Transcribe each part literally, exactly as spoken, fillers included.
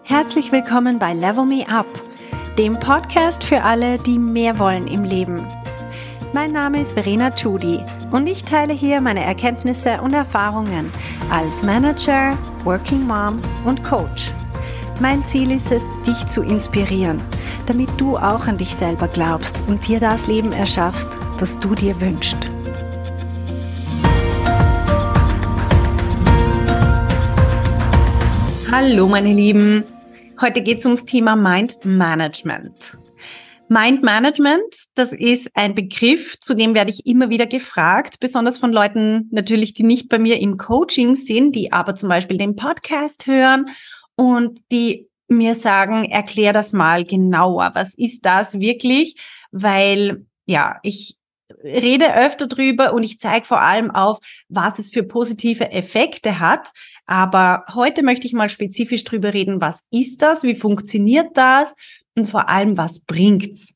Herzlich willkommen bei Level Me Up, dem Podcast für alle, die mehr wollen im Leben. Mein Name ist Verena Tschudi und ich teile hier meine Erkenntnisse und Erfahrungen als Manager, Working Mom und Coach. Mein Ziel ist es, dich zu inspirieren, damit du auch an dich selber glaubst und dir das Leben erschaffst, das du dir wünschst. Hallo meine Lieben, heute geht es ums Thema Mind Management. Mind Management, das ist ein Begriff, zu dem werde ich immer wieder gefragt, besonders von Leuten natürlich, die nicht bei mir im Coaching sind, die aber zum Beispiel den Podcast hören und die mir sagen, erklär das mal genauer. Was ist das wirklich? Weil, ja, ich rede öfter drüber und ich zeige vor allem auf, was es für positive Effekte hat. Aber heute möchte ich mal spezifisch drüber reden, was ist das, wie funktioniert das und vor allem, was bringt's?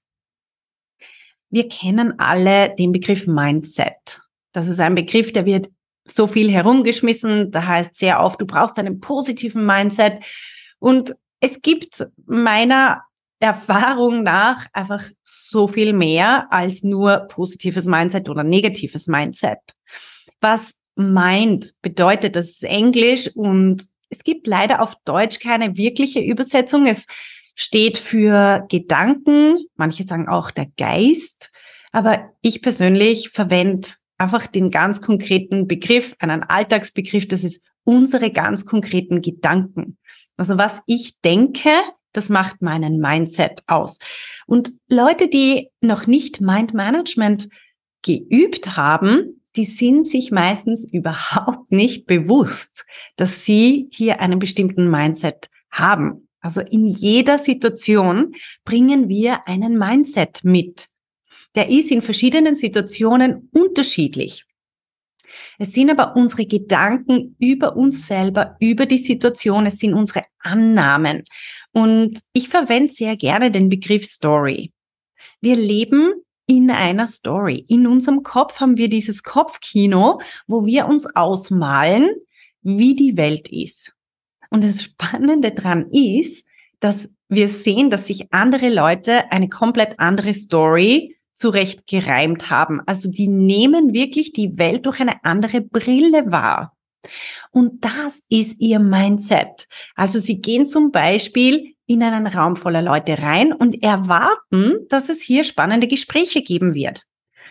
Wir kennen alle den Begriff Mindset. Das ist ein Begriff, der wird so viel herumgeschmissen. Da heißt sehr oft, du brauchst einen positiven Mindset. Und es gibt meiner Erfahrung nach einfach so viel mehr als nur positives Mindset oder negatives Mindset. Was Mind bedeutet, das ist Englisch und es gibt leider auf Deutsch keine wirkliche Übersetzung. Es steht für Gedanken, manche sagen auch der Geist, aber ich persönlich verwende einfach den ganz konkreten Begriff, einen Alltagsbegriff, das ist unsere ganz konkreten Gedanken. Also was ich denke, das macht meinen Mindset aus. Und Leute, die noch nicht Mind Management geübt haben, die sind sich meistens überhaupt nicht bewusst, dass sie hier einen bestimmten Mindset haben. Also in jeder Situation bringen wir einen Mindset mit. Der ist in verschiedenen Situationen unterschiedlich. Es sind aber unsere Gedanken über uns selber, über die Situation, es sind unsere Annahmen. Und ich verwende sehr gerne den Begriff Story. Wir leben in einer Story. In unserem Kopf haben wir dieses Kopfkino, wo wir uns ausmalen, wie die Welt ist. Und das Spannende dran ist, dass wir sehen, dass sich andere Leute eine komplett andere Story zurecht gereimt haben. Also die nehmen wirklich die Welt durch eine andere Brille wahr. Und das ist ihr Mindset. Also sie gehen zum Beispiel in einen Raum voller Leute rein und erwarten, dass es hier spannende Gespräche geben wird.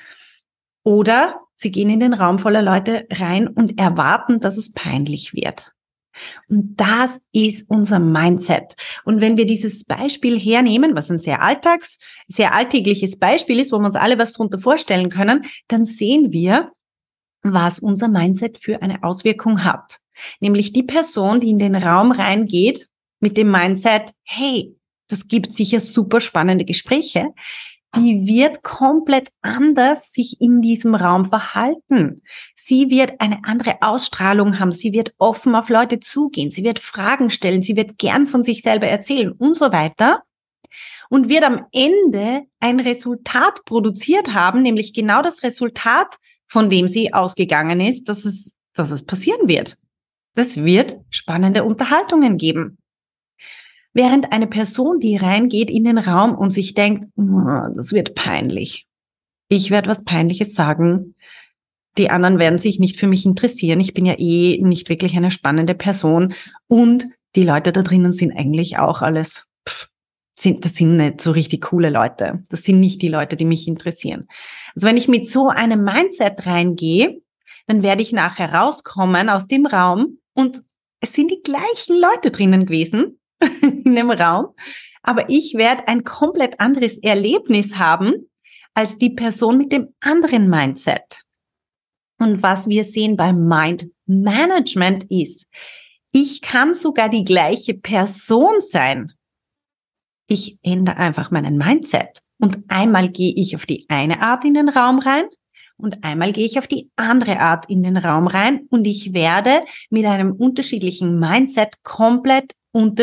Oder sie gehen in den Raum voller Leute rein und erwarten, dass es peinlich wird. Und das ist unser Mindset. Und wenn wir dieses Beispiel hernehmen, was ein sehr alltags, sehr alltägliches Beispiel ist, wo wir uns alle was drunter vorstellen können, dann sehen wir, was unser Mindset für eine Auswirkung hat. Nämlich die Person, die in den Raum reingeht mit dem Mindset, hey, das gibt sicher super spannende Gespräche, die wird komplett anders sich in diesem Raum verhalten. Sie wird eine andere Ausstrahlung haben, sie wird offen auf Leute zugehen, sie wird Fragen stellen, sie wird gern von sich selber erzählen und so weiter und wird am Ende ein Resultat produziert haben, nämlich genau das Resultat, von dem sie ausgegangen ist, dass es, dass es passieren wird. Das wird spannende Unterhaltungen geben. Während eine Person, die reingeht in den Raum und sich denkt, oh, das wird peinlich. Ich werde was Peinliches sagen. Die anderen werden sich nicht für mich interessieren. Ich bin ja eh nicht wirklich eine spannende Person. Und die Leute da drinnen sind eigentlich auch alles, pff, sind, das sind nicht so richtig coole Leute. Das sind nicht die Leute, die mich interessieren. Also wenn ich mit so einem Mindset reingehe, dann werde ich nachher rauskommen aus dem Raum und es sind die gleichen Leute drinnen gewesen in dem Raum, aber ich werde ein komplett anderes Erlebnis haben als die Person mit dem anderen Mindset. Und was wir sehen beim Mind Management ist, ich kann sogar die gleiche Person sein. Ich ändere einfach meinen Mindset und einmal gehe ich auf die eine Art in den Raum rein und einmal gehe ich auf die andere Art in den Raum rein und ich werde mit einem unterschiedlichen Mindset komplett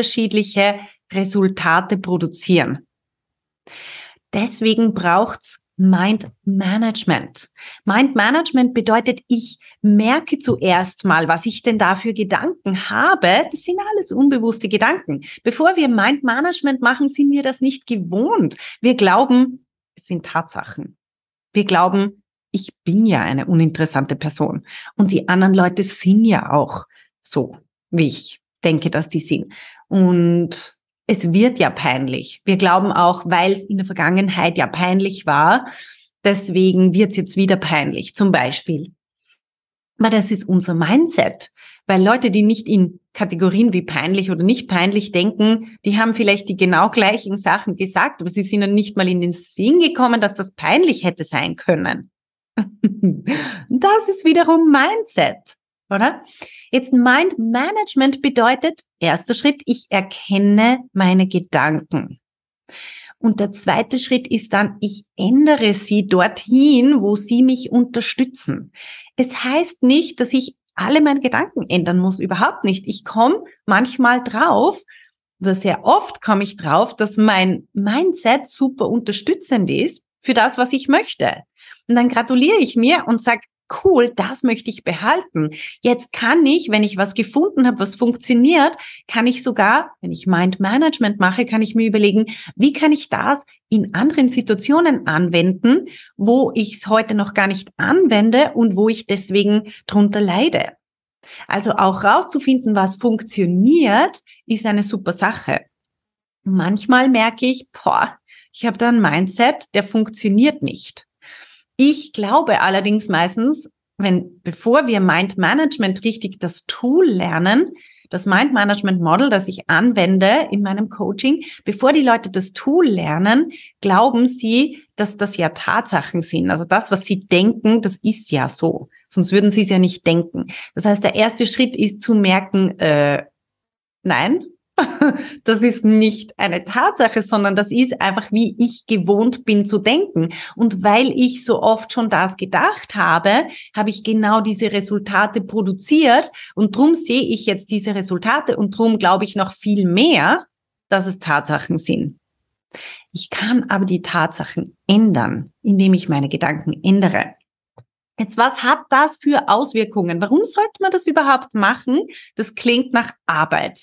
unterschiedliche Resultate produzieren. Deswegen braucht's Mind Management. Mind Management bedeutet, ich merke zuerst mal, was ich denn da für Gedanken habe. Das sind alles unbewusste Gedanken. Bevor wir Mind Management machen, sind wir das nicht gewohnt. Wir glauben, es sind Tatsachen. Wir glauben, ich bin ja eine uninteressante Person. Und die anderen Leute sind ja auch so, wie ich denke, dass die sind. Und es wird ja peinlich. Wir glauben auch, weil es in der Vergangenheit ja peinlich war, deswegen wird es jetzt wieder peinlich, zum Beispiel. Aber das ist unser Mindset. Weil Leute, die nicht in Kategorien wie peinlich oder nicht peinlich denken, die haben vielleicht die genau gleichen Sachen gesagt, aber sie sind dann nicht mal in den Sinn gekommen, dass das peinlich hätte sein können. Das ist wiederum Mindset, oder? Jetzt Mind Management bedeutet, erster Schritt, ich erkenne meine Gedanken. Und der zweite Schritt ist dann, ich ändere sie dorthin, wo sie mich unterstützen. Es heißt nicht, dass ich alle meine Gedanken ändern muss, überhaupt nicht. Ich komme manchmal drauf, oder sehr oft komme ich drauf, dass mein Mindset super unterstützend ist für das, was ich möchte. Und dann gratuliere ich mir und sage, cool, das möchte ich behalten. Jetzt kann ich, wenn ich was gefunden habe, was funktioniert, kann ich sogar, wenn ich Mind Management mache, kann ich mir überlegen, wie kann ich das in anderen Situationen anwenden, wo ich es heute noch gar nicht anwende und wo ich deswegen drunter leide. Also auch rauszufinden, was funktioniert, ist eine super Sache. Manchmal merke ich, boah, ich habe da ein Mindset, der funktioniert nicht. Ich glaube allerdings meistens, wenn, bevor wir Mind Management richtig das Tool lernen, das Mind Management Model, das ich anwende in meinem Coaching, bevor die Leute das Tool lernen, glauben sie, dass das ja Tatsachen sind. Also das, was sie denken, das ist ja so. Sonst würden sie es ja nicht denken. Das heißt, der erste Schritt ist zu merken, äh, nein, das ist nicht eine Tatsache, sondern das ist einfach, wie ich gewohnt bin zu denken. Und weil ich so oft schon das gedacht habe, habe ich genau diese Resultate produziert. Und drum sehe ich jetzt diese Resultate und drum glaube ich noch viel mehr, dass es Tatsachen sind. Ich kann aber die Tatsachen ändern, indem ich meine Gedanken ändere. Jetzt, was hat das für Auswirkungen? Warum sollte man das überhaupt machen? Das klingt nach Arbeit.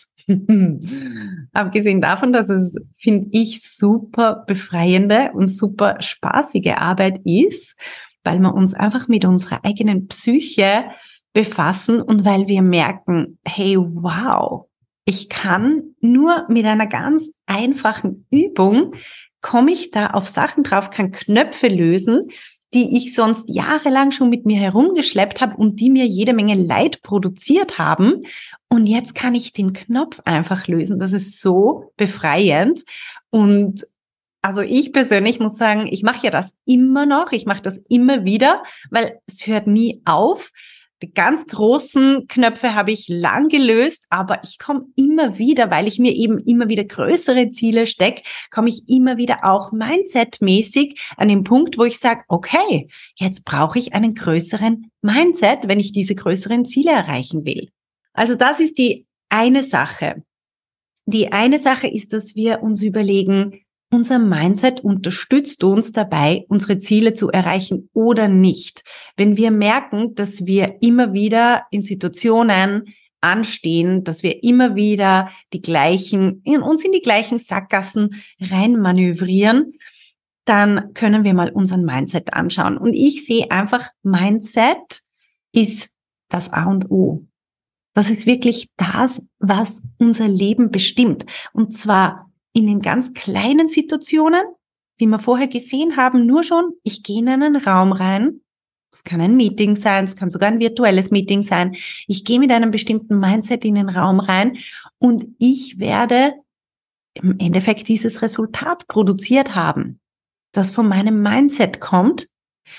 Abgesehen davon, dass es, finde ich, super befreiende und super spaßige Arbeit ist, weil wir uns einfach mit unserer eigenen Psyche befassen und weil wir merken, hey, wow, ich kann nur mit einer ganz einfachen Übung, komme ich da auf Sachen drauf, kann Knöpfe lösen, die ich sonst jahrelang schon mit mir herumgeschleppt habe und die mir jede Menge Leid produziert haben. Und jetzt kann ich den Knopf einfach lösen. Das ist so befreiend. Und also ich persönlich muss sagen, ich mache ja das immer noch. Ich mache das immer wieder, weil es hört nie auf. Die ganz großen Knöpfe habe ich lang gelöst, aber ich komme immer wieder, weil ich mir eben immer wieder größere Ziele stecke, komme ich immer wieder auch mindsetmäßig an den Punkt, wo ich sage, okay, jetzt brauche ich einen größeren Mindset, wenn ich diese größeren Ziele erreichen will. Also das ist die eine Sache. Die eine Sache ist, dass wir uns überlegen, unser Mindset unterstützt uns dabei, unsere Ziele zu erreichen oder nicht. Wenn wir merken, dass wir immer wieder in Situationen anstehen, dass wir immer wieder die gleichen, in uns in die gleichen Sackgassen reinmanövrieren, dann können wir mal unseren Mindset anschauen. Und ich sehe einfach, Mindset ist das A und O. Das ist wirklich das, was unser Leben bestimmt. Und zwar in den ganz kleinen Situationen, wie wir vorher gesehen haben, nur schon, ich gehe in einen Raum rein, es kann ein Meeting sein, es kann sogar ein virtuelles Meeting sein, ich gehe mit einem bestimmten Mindset in den Raum rein und ich werde im Endeffekt dieses Resultat produziert haben, das von meinem Mindset kommt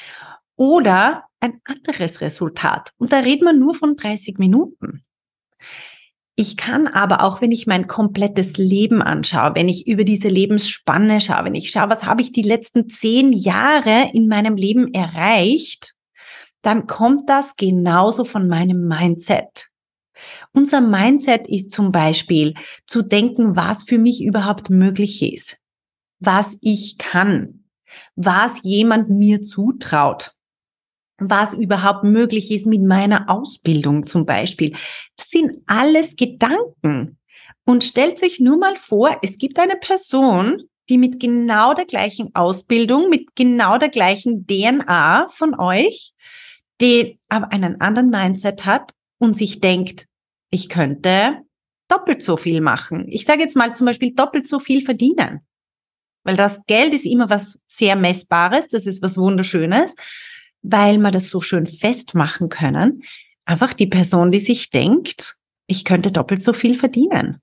oder ein anderes Resultat. Und da redet man nur von dreißig Minuten. Ich kann aber auch, wenn ich mein komplettes Leben anschaue, wenn ich über diese Lebensspanne schaue, wenn ich schaue, was habe ich die letzten zehn Jahre in meinem Leben erreicht, dann kommt das genauso von meinem Mindset. Unser Mindset ist zum Beispiel zu denken, was für mich überhaupt möglich ist, was ich kann. was jemand mir zutraut, was überhaupt möglich ist mit meiner Ausbildung zum Beispiel. Das sind alles Gedanken. Und stellt euch nur mal vor, es gibt eine Person, die mit genau der gleichen Ausbildung, mit genau der gleichen D N A von euch, die aber einen anderen Mindset hat und sich denkt, ich könnte doppelt so viel machen. Ich sage jetzt mal zum Beispiel doppelt so viel verdienen. Weil das Geld ist immer was sehr Messbares, das ist was Wunderschönes, weil wir das so schön festmachen können. Einfach die Person, die sich denkt, ich könnte doppelt so viel verdienen.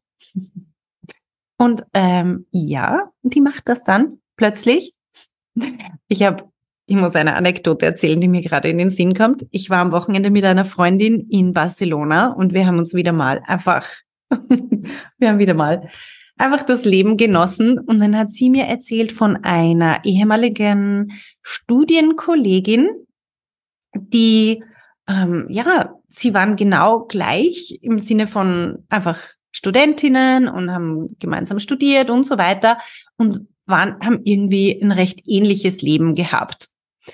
Und ähm, ja, die macht das dann plötzlich. Ich habe, ich muss eine Anekdote erzählen, die mir gerade in den Sinn kommt. Ich war am Wochenende mit einer Freundin in Barcelona und wir haben uns wieder mal einfach, wir haben wieder mal einfach das Leben genossen. Und dann hat sie mir erzählt von einer ehemaligen Studienkollegin, die, ähm, ja, sie waren genau gleich im Sinne von einfach Studentinnen und haben gemeinsam studiert und so weiter und waren, haben irgendwie ein recht ähnliches Leben gehabt.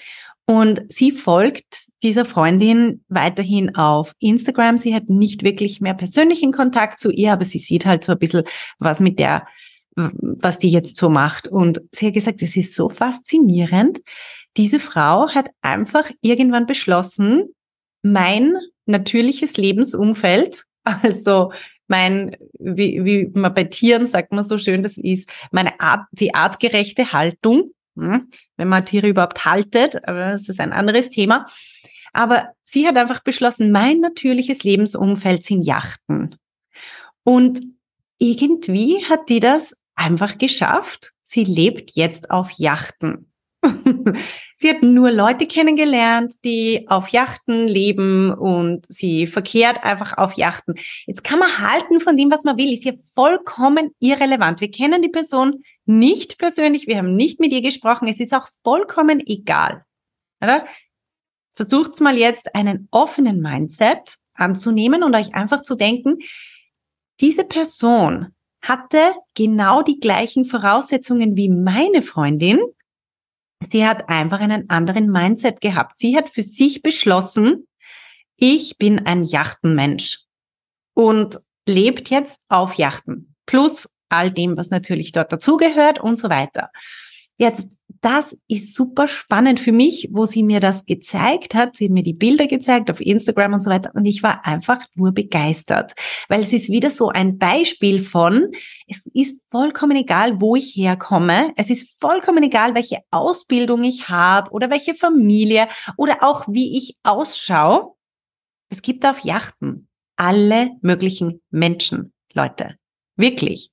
Und sie folgt dieser Freundin weiterhin auf Instagram. Sie hat nicht wirklich mehr persönlichen Kontakt zu ihr, aber sie sieht halt so ein bisschen, was mit der, was die jetzt so macht. Und sie hat gesagt, es ist so faszinierend. Diese Frau hat einfach irgendwann beschlossen, mein natürliches Lebensumfeld, also mein, wie, wie man bei Tieren sagt man so schön, das ist meine Art, die artgerechte Haltung, wenn man Tiere überhaupt haltet, aber das ist ein anderes Thema. Aber sie hat einfach beschlossen, mein natürliches Lebensumfeld sind Yachten. Und irgendwie hat die das einfach geschafft. Sie lebt jetzt auf Yachten. Sie hat nur Leute kennengelernt, die auf Yachten leben und sie verkehrt einfach auf Yachten. Jetzt kann man halten von dem, was man will, ist hier vollkommen irrelevant. Wir kennen die Person nicht persönlich, wir haben nicht mit ihr gesprochen, es ist auch vollkommen egal. Oder? Versucht's mal jetzt einen offenen Mindset anzunehmen und euch einfach zu denken, diese Person hatte genau die gleichen Voraussetzungen wie meine Freundin. Sie hat einfach einen anderen Mindset gehabt. Sie hat für sich beschlossen, ich bin ein Yachtenmensch und lebt jetzt auf Yachten. Plus all dem, was natürlich dort dazugehört und so weiter. Jetzt, das ist super spannend für mich, wo sie mir das gezeigt hat. Sie hat mir die Bilder gezeigt auf Instagram und so weiter und ich war einfach nur begeistert, weil es ist wieder so ein Beispiel von, es ist vollkommen egal, wo ich herkomme. Es ist vollkommen egal, welche Ausbildung ich habe oder welche Familie oder auch wie ich ausschaue. Es gibt auf Yachten alle möglichen Menschen, Leute. Wirklich.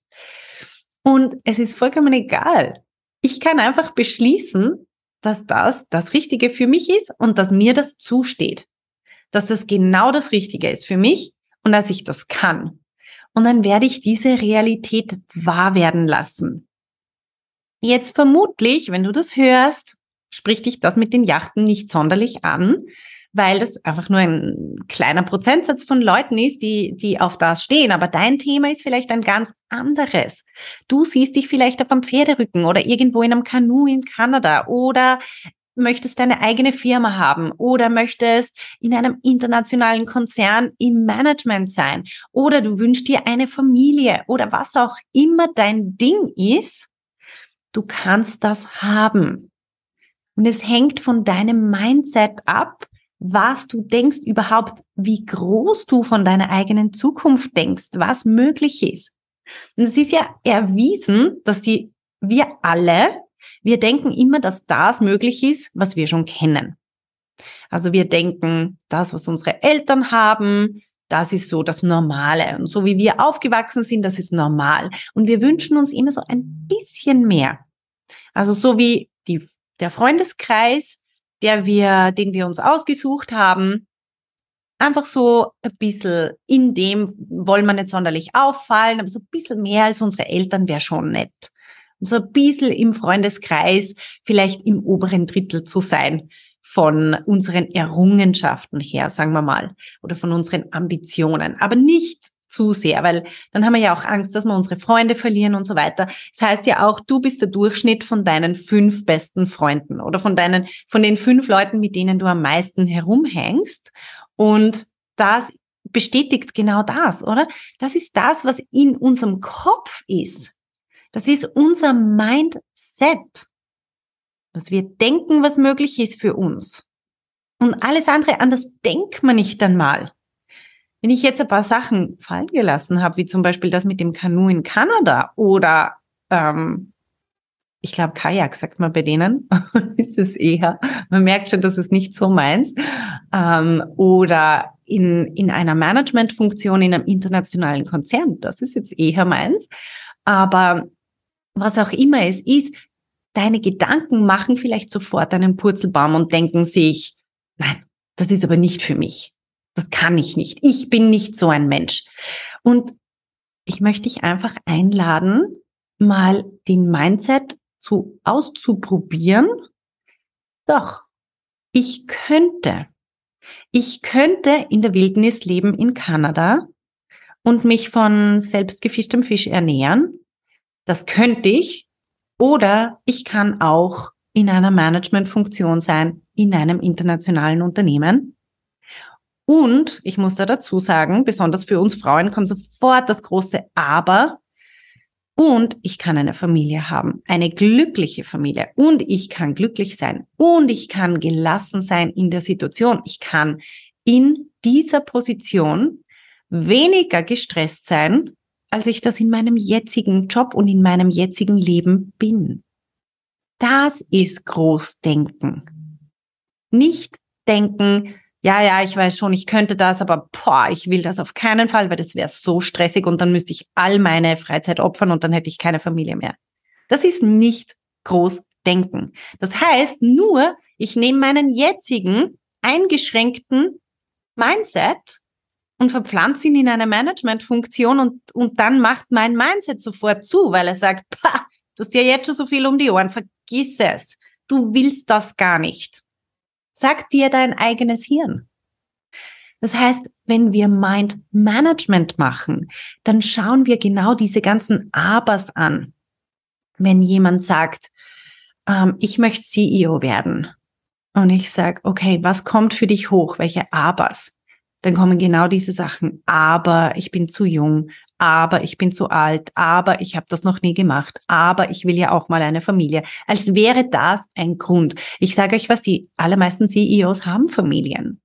Und es ist vollkommen egal. Ich kann einfach beschließen, dass das das Richtige für mich ist und dass mir das zusteht. Dass das genau das Richtige ist für mich und dass ich das kann. Und dann werde ich diese Realität wahr werden lassen. Jetzt vermutlich, wenn du das hörst, spricht dich das mit den Yachten nicht sonderlich an, weil das einfach nur ein kleiner Prozentsatz von Leuten ist, die, die auf das stehen. Aber dein Thema ist vielleicht ein ganz anderes. Du siehst dich vielleicht auf einem Pferderücken oder irgendwo in einem Kanu in Kanada oder möchtest deine eigene Firma haben oder möchtest in einem internationalen Konzern im Management sein oder du wünschst dir eine Familie oder was auch immer dein Ding ist. Du kannst das haben. Und es hängt von deinem Mindset ab, was du denkst überhaupt, wie groß du von deiner eigenen Zukunft denkst, was möglich ist. Und es ist ja erwiesen, dass die, wir alle, wir denken immer, dass das möglich ist, was wir schon kennen. Also wir denken, das, was unsere Eltern haben, das ist so das Normale. Und so wie wir aufgewachsen sind, das ist normal. Und wir wünschen uns immer so ein bisschen mehr. Also so wie die, der Freundeskreis, der wir, den wir uns ausgesucht haben, einfach so ein bisschen, in dem wollen wir nicht sonderlich auffallen, aber so ein bisschen mehr als unsere Eltern wäre schon nett. Und so ein bisschen im Freundeskreis, vielleicht im oberen Drittel zu sein von unseren Errungenschaften her, sagen wir mal, oder von unseren Ambitionen, aber nicht zu sehr, weil dann haben wir ja auch Angst, dass wir unsere Freunde verlieren und so weiter. Das heißt ja auch, du bist der Durchschnitt von deinen fünf besten Freunden oder von deinen, von den fünf Leuten, mit denen du am meisten herumhängst. Und das bestätigt genau das, oder? Das ist das, was in unserem Kopf ist. Das ist unser Mindset, dass wir denken, was möglich ist für uns. Und alles andere, anders denkt man nicht einmal. Wenn ich jetzt ein paar Sachen fallen gelassen habe, wie zum Beispiel das mit dem Kanu in Kanada oder ähm, ich glaube Kajak, sagt man bei denen, ist es eher, man merkt schon, dass es nicht so meins, ähm, oder in in einer Managementfunktion in einem internationalen Konzern, das ist jetzt eher meins, aber was auch immer es ist, deine Gedanken machen vielleicht sofort einen Purzelbaum und denken sich, nein, das ist aber nicht für mich. Das kann ich nicht. Ich bin nicht so ein Mensch. Und ich möchte dich einfach einladen, mal den Mindset zu auszuprobieren. Doch, ich könnte. Ich könnte in der Wildnis leben in Kanada und mich von selbstgefischtem Fisch ernähren. Das könnte ich. Oder ich kann auch in einer Managementfunktion sein, in einem internationalen Unternehmen. Und ich muss da dazu sagen, besonders für uns Frauen kommt sofort das große Aber. Und ich kann eine Familie haben, eine glückliche Familie. Und ich kann glücklich sein. Und ich kann gelassen sein in der Situation. Ich kann in dieser Position weniger gestresst sein, als ich das in meinem jetzigen Job und in meinem jetzigen Leben bin. Das ist Großdenken. Nicht denken, ja, ja, ich weiß schon, ich könnte das, aber boah, ich will das auf keinen Fall, weil das wäre so stressig und dann müsste ich all meine Freizeit opfern und dann hätte ich keine Familie mehr. Das ist nicht Großdenken. Das heißt nur, ich nehme meinen jetzigen eingeschränkten Mindset und verpflanze ihn in eine Managementfunktion und, und dann macht mein Mindset sofort zu, weil er sagt, pah, du hast ja jetzt schon so viel um die Ohren, vergiss es. Du willst das gar nicht. Sag dir dein eigenes Hirn. Das heißt, wenn wir Mind Management machen, dann schauen wir genau diese ganzen Abers an. Wenn jemand sagt, ähm, ich möchte C E O werden und ich sage, okay, was kommt für dich hoch? Welche Abers? Dann kommen genau diese Sachen. Aber ich bin zu jung, aber ich bin zu alt, aber ich habe das noch nie gemacht, aber ich will ja auch mal eine Familie. Als wäre das ein Grund. Ich sage euch was, die allermeisten C E Os haben Familien.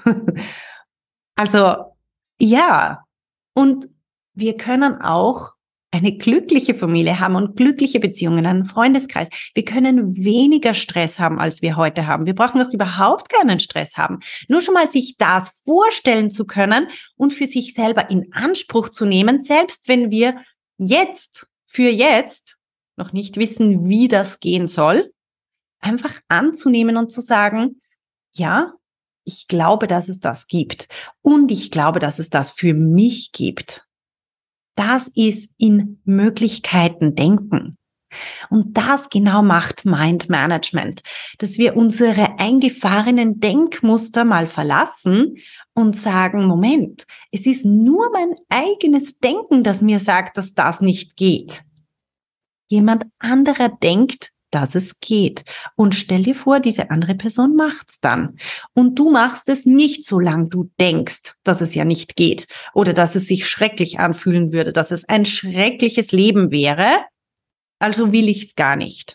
Also ja, und wir können auch eine glückliche Familie haben und glückliche Beziehungen, einen Freundeskreis. Wir können weniger Stress haben, als wir heute haben. Wir brauchen auch überhaupt keinen Stress haben. Nur schon mal sich das vorstellen zu können und für sich selber in Anspruch zu nehmen, selbst wenn wir jetzt, für jetzt, noch nicht wissen, wie das gehen soll, einfach anzunehmen und zu sagen, ja, ich glaube, dass es das gibt. Und ich glaube, dass es das für mich gibt. Das ist in Möglichkeiten denken. Und das genau macht Mind Management, dass wir unsere eingefahrenen Denkmuster mal verlassen und sagen, Moment, es ist nur mein eigenes Denken, das mir sagt, dass das nicht geht. Jemand anderer denkt, dass es geht. Und stell dir vor, diese andere Person macht's dann. Und du machst es nicht, solange du denkst, dass es ja nicht geht oder dass es sich schrecklich anfühlen würde, dass es ein schreckliches Leben wäre. Also will ich's gar nicht.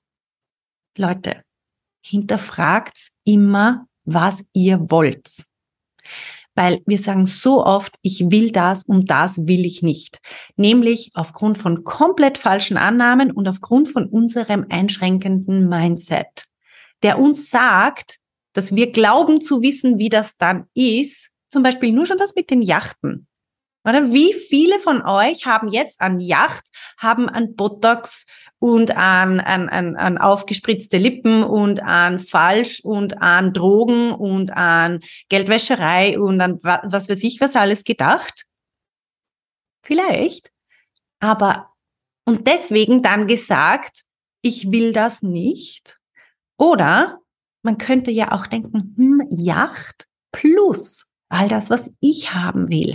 Leute, hinterfragt's immer, was ihr wollt. Weil wir sagen so oft, ich will das und das will ich nicht. Nämlich aufgrund von komplett falschen Annahmen und aufgrund von unserem einschränkenden Mindset, der uns sagt, dass wir glauben zu wissen, wie das dann ist. Zum Beispiel nur schon das mit den Yachten. Oder wie viele von euch haben jetzt an Yacht, haben an Botox und an, an, an, an aufgespritzte Lippen und an Falsch und an Drogen und an Geldwäscherei und an was weiß ich was alles gedacht? Vielleicht. Aber, und deswegen dann gesagt, ich will das nicht. Oder man könnte ja auch denken, hm, Yacht plus all das, was ich haben will.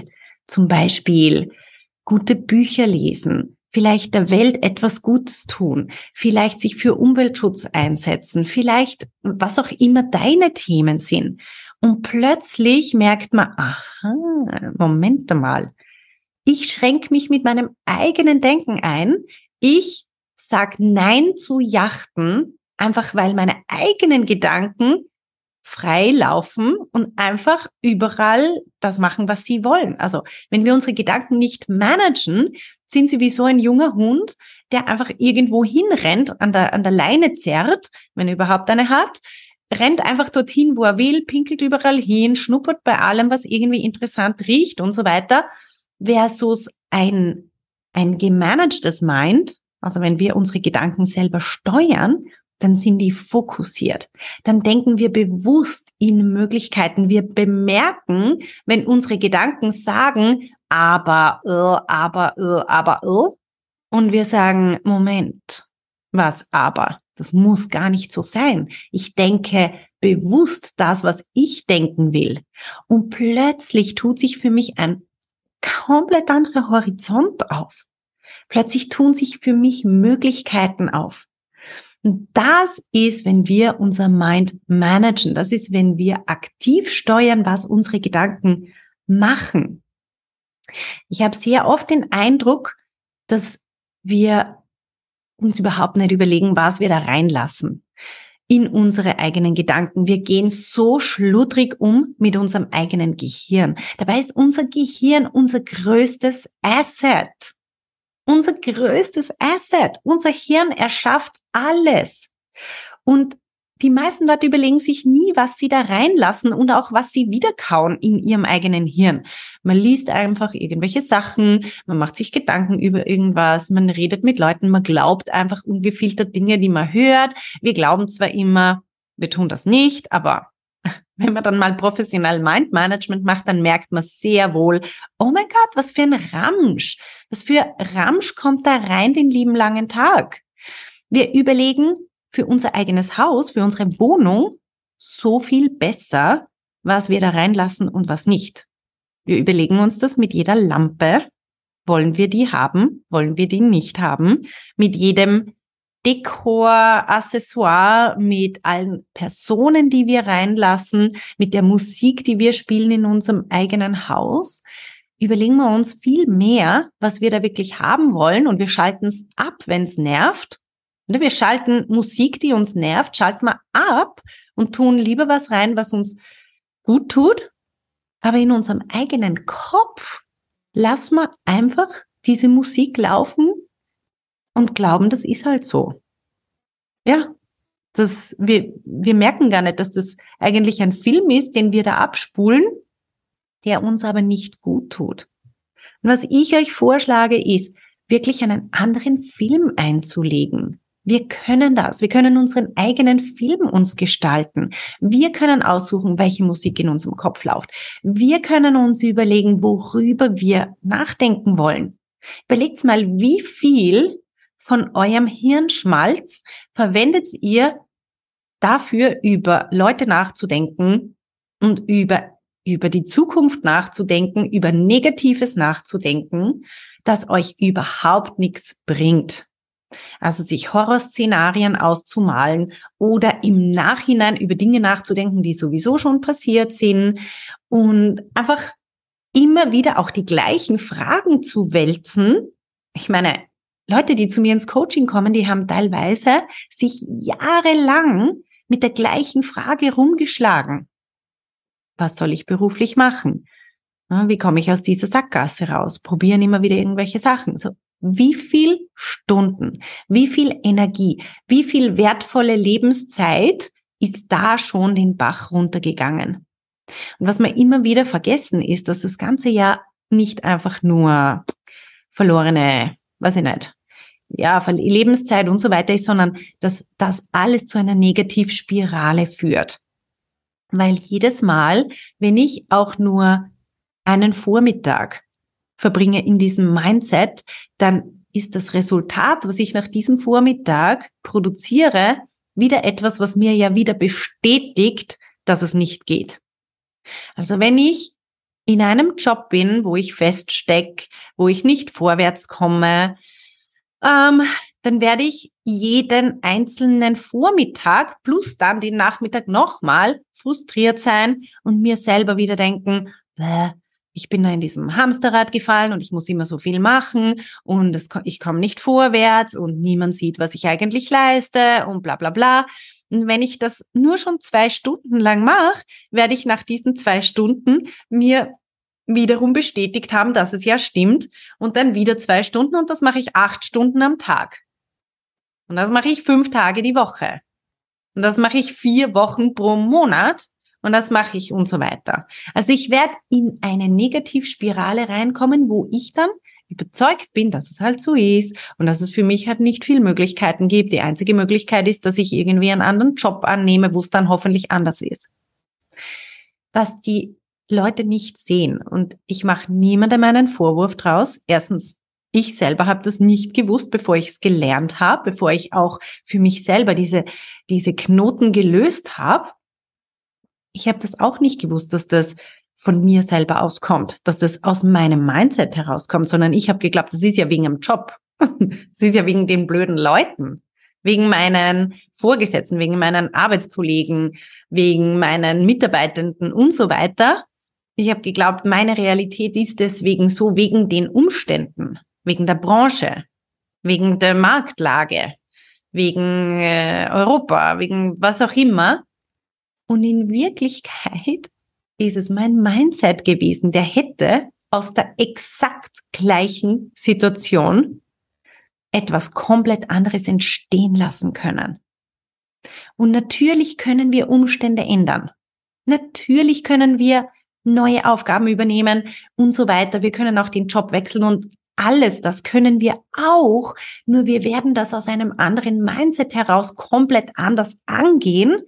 Zum Beispiel gute Bücher lesen, vielleicht der Welt etwas Gutes tun, vielleicht sich für Umweltschutz einsetzen, vielleicht was auch immer deine Themen sind. Und plötzlich merkt man, aha, Moment mal, ich schränke mich mit meinem eigenen Denken ein. Ich sag Nein zu Yachten, einfach weil meine eigenen Gedanken frei laufen und einfach überall das machen, was sie wollen. Also wenn wir unsere Gedanken nicht managen, sind sie wie so ein junger Hund, der einfach irgendwo hinrennt, an der, an der Leine zerrt, wenn er überhaupt eine hat, rennt einfach dorthin, wo er will, pinkelt überall hin, schnuppert bei allem, was irgendwie interessant riecht und so weiter, versus ein, ein gemanagtes Mind, also wenn wir unsere Gedanken selber steuern, dann sind die fokussiert. Dann denken wir bewusst in Möglichkeiten. Wir bemerken, wenn unsere Gedanken sagen, aber, äh, aber, äh, aber, äh, und wir sagen, Moment, was aber? Das muss gar nicht so sein. Ich denke bewusst das, was ich denken will. Und plötzlich tut sich für mich ein komplett anderer Horizont auf. Plötzlich tun sich für mich Möglichkeiten auf. Und das ist, wenn wir unser Mind managen. Das ist, wenn wir aktiv steuern, was unsere Gedanken machen. Ich habe sehr oft den Eindruck, dass wir uns überhaupt nicht überlegen, was wir da reinlassen in unsere eigenen Gedanken. Wir gehen so schludrig um mit unserem eigenen Gehirn. Dabei ist unser Gehirn unser größtes Asset. Unser größtes Asset. Unser Hirn erschafft alles. Und die meisten Leute überlegen sich nie, was sie da reinlassen und auch was sie wiederkauen in ihrem eigenen Hirn. Man liest einfach irgendwelche Sachen, man macht sich Gedanken über irgendwas, man redet mit Leuten, man glaubt einfach ungefiltert Dinge, die man hört. Wir glauben zwar immer, wir tun das nicht, aber wenn man dann mal professionell Mindmanagement macht, dann merkt man sehr wohl, oh mein Gott, was für ein Ramsch. Was für Ramsch kommt da rein den lieben langen Tag. Wir überlegen für unser eigenes Haus, für unsere Wohnung so viel besser, was wir da reinlassen und was nicht. Wir überlegen uns das mit jeder Lampe. Wollen wir die haben? Wollen wir die nicht haben? Mit jedem Dekor, Accessoire, mit allen Personen, die wir reinlassen, mit der Musik, die wir spielen in unserem eigenen Haus, überlegen wir uns viel mehr, was wir da wirklich haben wollen und wir schalten es ab, wenn es nervt. Und wir schalten Musik, die uns nervt, schalten wir ab und tun lieber was rein, was uns gut tut. Aber in unserem eigenen Kopf lassen wir einfach diese Musik laufen und glauben, das ist halt so. Ja, das, wir, wir merken gar nicht, dass das eigentlich ein Film ist, den wir da abspulen, der uns aber nicht gut tut. Und was ich euch vorschlage, ist, wirklich einen anderen Film einzulegen. Wir können das. Wir können unseren eigenen Film uns gestalten. Wir können aussuchen, welche Musik in unserem Kopf läuft. Wir können uns überlegen, worüber wir nachdenken wollen. Überlegt mal, wie viel von eurem Hirnschmalz verwendet ihr dafür, über Leute nachzudenken und über, über die Zukunft nachzudenken, über Negatives nachzudenken, das euch überhaupt nichts bringt. Also sich Horrorszenarien auszumalen oder im Nachhinein über Dinge nachzudenken, die sowieso schon passiert sind und einfach immer wieder auch die gleichen Fragen zu wälzen. Ich meine, Leute, die zu mir ins Coaching kommen, die haben teilweise sich jahrelang mit der gleichen Frage rumgeschlagen. Was soll ich beruflich machen? Wie komme ich aus dieser Sackgasse raus? Probieren immer wieder irgendwelche Sachen. So, wie viel Stunden, wie viel Energie, wie viel wertvolle Lebenszeit ist da schon den Bach runtergegangen? Und was wir immer wieder vergessen ist, dass das ganze ja nicht einfach nur verlorene, weiß ich nicht, ja, Lebenszeit und so weiter ist, sondern dass das alles zu einer Negativspirale führt. Weil jedes Mal, wenn ich auch nur einen Vormittag verbringe in diesem Mindset, dann ist das Resultat, was ich nach diesem Vormittag produziere, wieder etwas, was mir ja wieder bestätigt, dass es nicht geht. Also wenn ich in einem Job bin, wo ich feststecke, wo ich nicht vorwärts komme, ähm, dann werde ich jeden einzelnen Vormittag plus dann den Nachmittag nochmal frustriert sein und mir selber wieder denken, bäh, ich bin da in diesem Hamsterrad gefallen und ich muss immer so viel machen und es, ich komme nicht vorwärts und niemand sieht, was ich eigentlich leiste und bla bla bla. Und wenn ich das nur schon zwei Stunden lang mache, werde ich nach diesen zwei Stunden mir wiederum bestätigt haben, dass es ja stimmt und dann wieder zwei Stunden und das mache ich acht Stunden am Tag. Und das mache ich fünf Tage die Woche. Und das mache ich vier Wochen pro Monat und das mache ich und so weiter. Also ich werde in eine Negativspirale reinkommen, wo ich dann überzeugt bin, dass es halt so ist und dass es für mich halt nicht viel Möglichkeiten gibt. Die einzige Möglichkeit ist, dass ich irgendwie einen anderen Job annehme, wo es dann hoffentlich anders ist. Was die Leute nicht sehen, und ich mache niemandem einen Vorwurf draus. Erstens, ich selber habe das nicht gewusst, bevor ich es gelernt habe, bevor ich auch für mich selber diese diese Knoten gelöst habe. Ich habe das auch nicht gewusst, dass das von mir selber auskommt, dass das aus meinem Mindset herauskommt, sondern ich habe geglaubt, das ist ja wegen dem Job. Das ist ja wegen den blöden Leuten, wegen meinen Vorgesetzten, wegen meinen Arbeitskollegen, wegen meinen Mitarbeitenden und so weiter. Ich habe geglaubt, meine Realität ist deswegen so, wegen den Umständen, wegen der Branche, wegen der Marktlage, wegen äh, Europa, wegen was auch immer. Und in Wirklichkeit ist es mein Mindset gewesen, der hätte aus der exakt gleichen Situation etwas komplett anderes entstehen lassen können. Und natürlich können wir Umstände ändern. Natürlich können wir neue Aufgaben übernehmen und so weiter. Wir können auch den Job wechseln und alles, das können wir auch. Nur wir werden das aus einem anderen Mindset heraus komplett anders angehen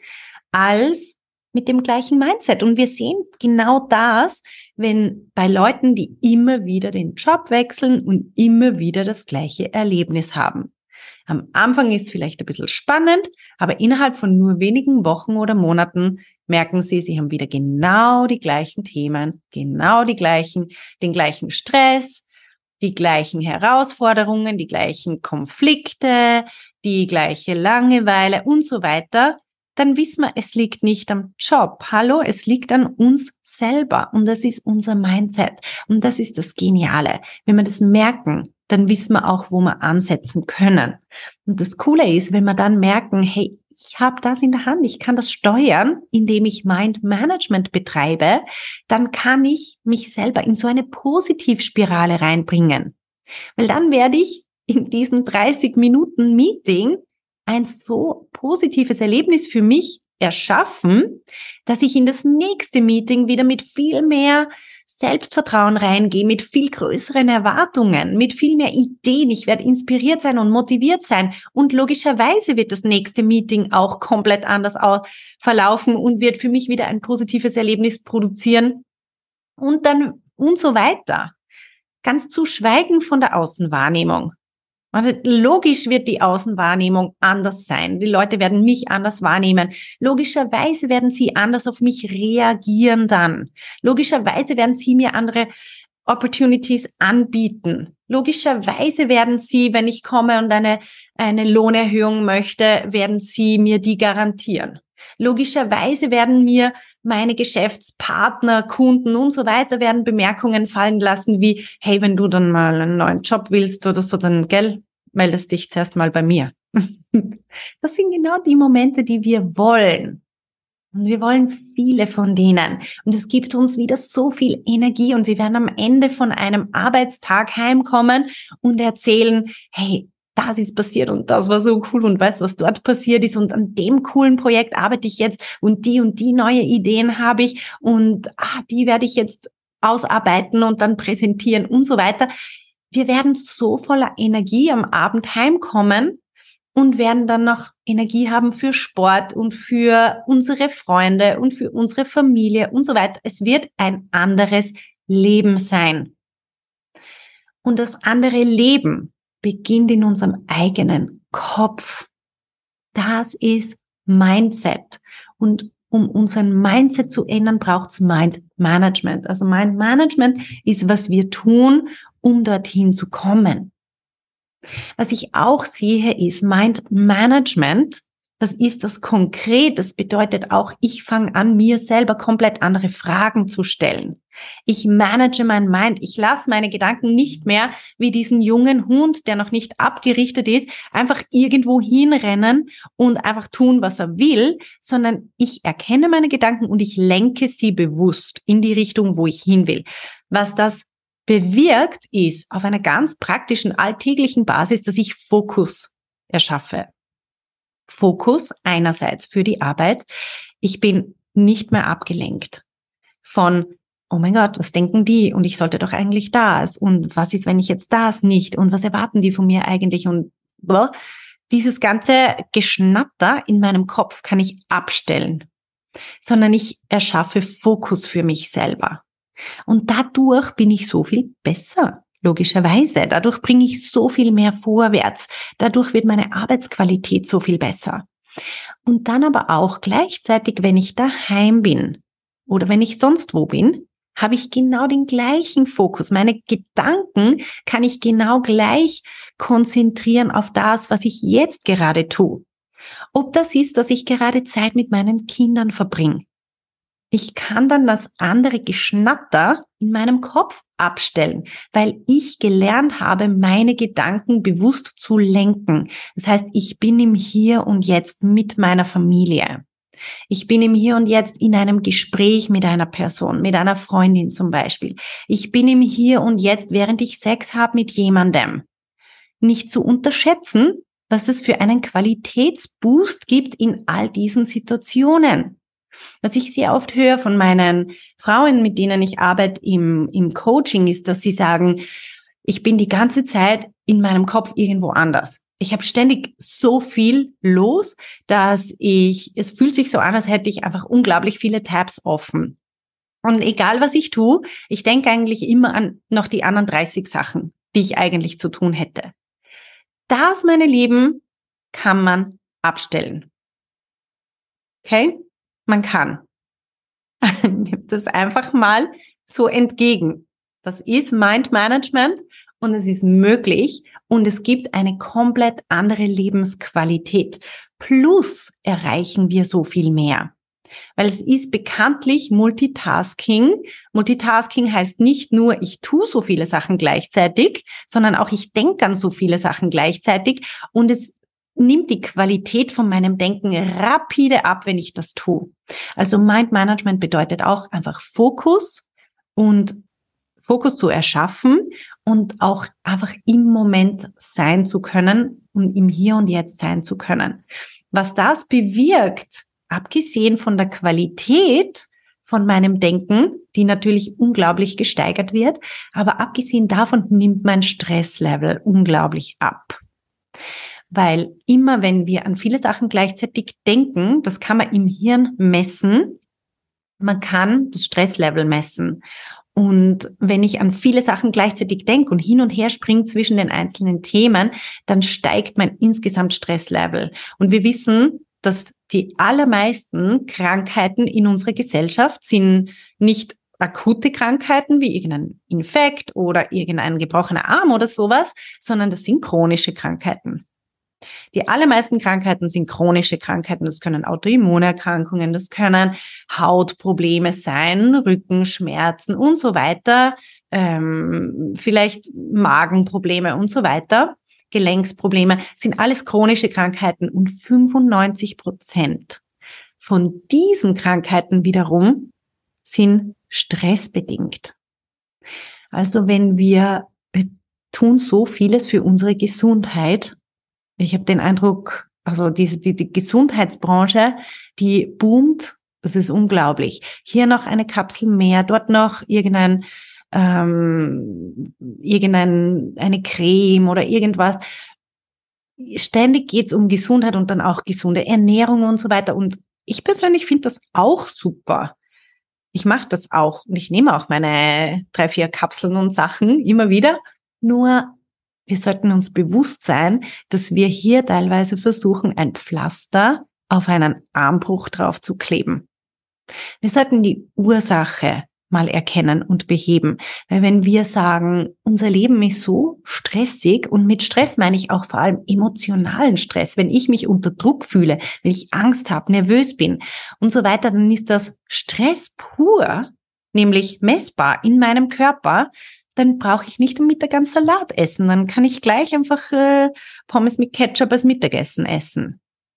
als mit dem gleichen Mindset. Und wir sehen genau das, wenn bei Leuten, die immer wieder den Job wechseln und immer wieder das gleiche Erlebnis haben. Am Anfang ist es vielleicht ein bisschen spannend, aber innerhalb von nur wenigen Wochen oder Monaten merken Sie, Sie haben wieder genau die gleichen Themen, genau die gleichen, den gleichen Stress, die gleichen Herausforderungen, die gleichen Konflikte, die gleiche Langeweile und so weiter. Dann wissen wir, es liegt nicht am Job. Hallo, es liegt an uns selber und das ist unser Mindset. Und das ist das Geniale. Wenn wir das merken, dann wissen wir auch, wo wir ansetzen können. Und das Coole ist, wenn wir dann merken, hey, ich habe das in der Hand, ich kann das steuern, indem ich Mind Management betreibe, dann kann ich mich selber in so eine Positivspirale reinbringen. Weil dann werde ich in diesen dreißig Minuten Meeting ein so positives Erlebnis für mich erschaffen, dass ich in das nächste Meeting wieder mit viel mehr Selbstvertrauen reingehe, mit viel größeren Erwartungen, mit viel mehr Ideen. Ich werde inspiriert sein und motiviert sein. Und logischerweise wird das nächste Meeting auch komplett anders verlaufen und wird für mich wieder ein positives Erlebnis produzieren und dann und so weiter. Ganz zu schweigen von der Außenwahrnehmung. Also logisch wird die Außenwahrnehmung anders sein. Die Leute werden mich anders wahrnehmen. Logischerweise werden sie anders auf mich reagieren dann. Logischerweise werden sie mir andere Opportunities anbieten. Logischerweise werden sie, wenn ich komme und eine, eine Lohnerhöhung möchte, werden sie mir die garantieren. Logischerweise werden mir meine Geschäftspartner, Kunden und so weiter werden Bemerkungen fallen lassen wie, hey, wenn du dann mal einen neuen Job willst oder so, dann, gell, meldest dich zuerst mal bei mir. Das sind genau die Momente, die wir wollen. Und wir wollen viele von denen. Und es gibt uns wieder so viel Energie und wir werden am Ende von einem Arbeitstag heimkommen und erzählen, hey, das ist passiert und das war so cool und weißt, was dort passiert ist und an dem coolen Projekt arbeite ich jetzt und die und die neue Ideen habe ich und ah, die werde ich jetzt ausarbeiten und dann präsentieren und so weiter. Wir werden so voller Energie am Abend heimkommen und werden dann noch Energie haben für Sport und für unsere Freunde und für unsere Familie und so weiter. Es wird ein anderes Leben sein. Und das andere Leben beginnt in unserem eigenen Kopf. Das ist Mindset. Und um unseren Mindset zu ändern, braucht's Mind Management. Also Mind Management ist, was wir tun, um dorthin zu kommen. Was ich auch sehe, ist Mind Management. Das ist das konkret. Das bedeutet auch, ich fange an, mir selber komplett andere Fragen zu stellen. Ich manage mein Mind. Ich lasse meine Gedanken nicht mehr wie diesen jungen Hund, der noch nicht abgerichtet ist, einfach irgendwo hinrennen und einfach tun, was er will, sondern ich erkenne meine Gedanken und ich lenke sie bewusst in die Richtung, wo ich hin will. Was das bewirkt, ist auf einer ganz praktischen, alltäglichen Basis, dass ich Fokus erschaffe. Fokus einerseits für die Arbeit. Ich bin nicht mehr abgelenkt von, oh mein Gott, was denken die? Und ich sollte doch eigentlich das. Und was ist, wenn ich jetzt das nicht? Und was erwarten die von mir eigentlich? Und boah, dieses ganze Geschnatter in meinem Kopf kann ich abstellen, sondern ich erschaffe Fokus für mich selber. Und dadurch bin ich so viel besser. Logischerweise. Dadurch bringe ich so viel mehr vorwärts. Dadurch wird meine Arbeitsqualität so viel besser. Und dann aber auch gleichzeitig, wenn ich daheim bin oder wenn ich sonst wo bin, habe ich genau den gleichen Fokus. Meine Gedanken kann ich genau gleich konzentrieren auf das, was ich jetzt gerade tue. Ob das ist, dass ich gerade Zeit mit meinen Kindern verbringe. Ich kann dann das andere Geschnatter in meinem Kopf abstellen, weil ich gelernt habe, meine Gedanken bewusst zu lenken. Das heißt, ich bin im Hier und Jetzt mit meiner Familie. Ich bin im Hier und Jetzt in einem Gespräch mit einer Person, mit einer Freundin zum Beispiel. Ich bin im Hier und Jetzt, während ich Sex habe mit jemandem. Nicht zu unterschätzen, was es für einen Qualitätsboost gibt in all diesen Situationen. Was ich sehr oft höre von meinen Frauen, mit denen ich arbeite im, im Coaching, ist, dass sie sagen, ich bin die ganze Zeit in meinem Kopf irgendwo anders. Ich habe ständig so viel los, dass ich, es fühlt sich so an, als hätte ich einfach unglaublich viele Tabs offen. Und egal, was ich tue, ich denke eigentlich immer an noch die anderen dreißig Sachen, die ich eigentlich zu tun hätte. Das, meine Lieben, kann man abstellen. Okay? Man kann. Nimmt das einfach mal so entgegen. Das ist Mind Management und es ist möglich und es gibt eine komplett andere Lebensqualität. Plus erreichen wir so viel mehr. Weil es ist bekanntlich Multitasking. Multitasking heißt nicht nur, ich tue so viele Sachen gleichzeitig, sondern auch ich denke an so viele Sachen gleichzeitig und es nimmt die Qualität von meinem Denken rapide ab, wenn ich das tue. Also Mind Management bedeutet auch einfach Fokus und Fokus zu erschaffen und auch einfach im Moment sein zu können und im Hier und Jetzt sein zu können. Was das bewirkt, abgesehen von der Qualität von meinem Denken, die natürlich unglaublich gesteigert wird, aber abgesehen davon nimmt mein Stresslevel unglaublich ab. Weil immer, wenn wir an viele Sachen gleichzeitig denken, das kann man im Hirn messen, man kann das Stresslevel messen. Und wenn ich an viele Sachen gleichzeitig denke und hin und her springe zwischen den einzelnen Themen, dann steigt mein insgesamt Stresslevel. Und wir wissen, dass die allermeisten Krankheiten in unserer Gesellschaft sind nicht akute Krankheiten wie irgendein Infekt oder irgendein gebrochener Arm oder sowas, sondern das sind chronische Krankheiten. Die allermeisten Krankheiten sind chronische Krankheiten. Das können Autoimmunerkrankungen, das können Hautprobleme sein, Rückenschmerzen und so weiter, ähm, vielleicht Magenprobleme und so weiter, Gelenksprobleme, sind alles chronische Krankheiten und fünfundneunzig Prozent von diesen Krankheiten wiederum sind stressbedingt. Also wenn wir, wir tun so vieles für unsere Gesundheit. Ich habe den Eindruck, also diese die, die Gesundheitsbranche, die boomt, das ist unglaublich. Hier noch eine Kapsel mehr, dort noch irgendein ähm, irgendein eine Creme oder irgendwas. Ständig geht's um Gesundheit und dann auch gesunde Ernährung und so weiter. Und ich persönlich finde das auch super. Ich mache das auch und ich nehme auch meine drei, vier Kapseln und Sachen immer wieder. Nur wir sollten uns bewusst sein, dass wir hier teilweise versuchen, ein Pflaster auf einen Armbruch drauf zu kleben. Wir sollten die Ursache mal erkennen und beheben. Weil wenn wir sagen, unser Leben ist so stressig, und mit Stress meine ich auch vor allem emotionalen Stress, wenn ich mich unter Druck fühle, wenn ich Angst habe, nervös bin und so weiter, dann ist das Stress pur, nämlich messbar in meinem Körper. Dann brauche ich nicht am Mittag einen Salat essen, dann kann ich gleich einfach äh, Pommes mit Ketchup als Mittagessen essen.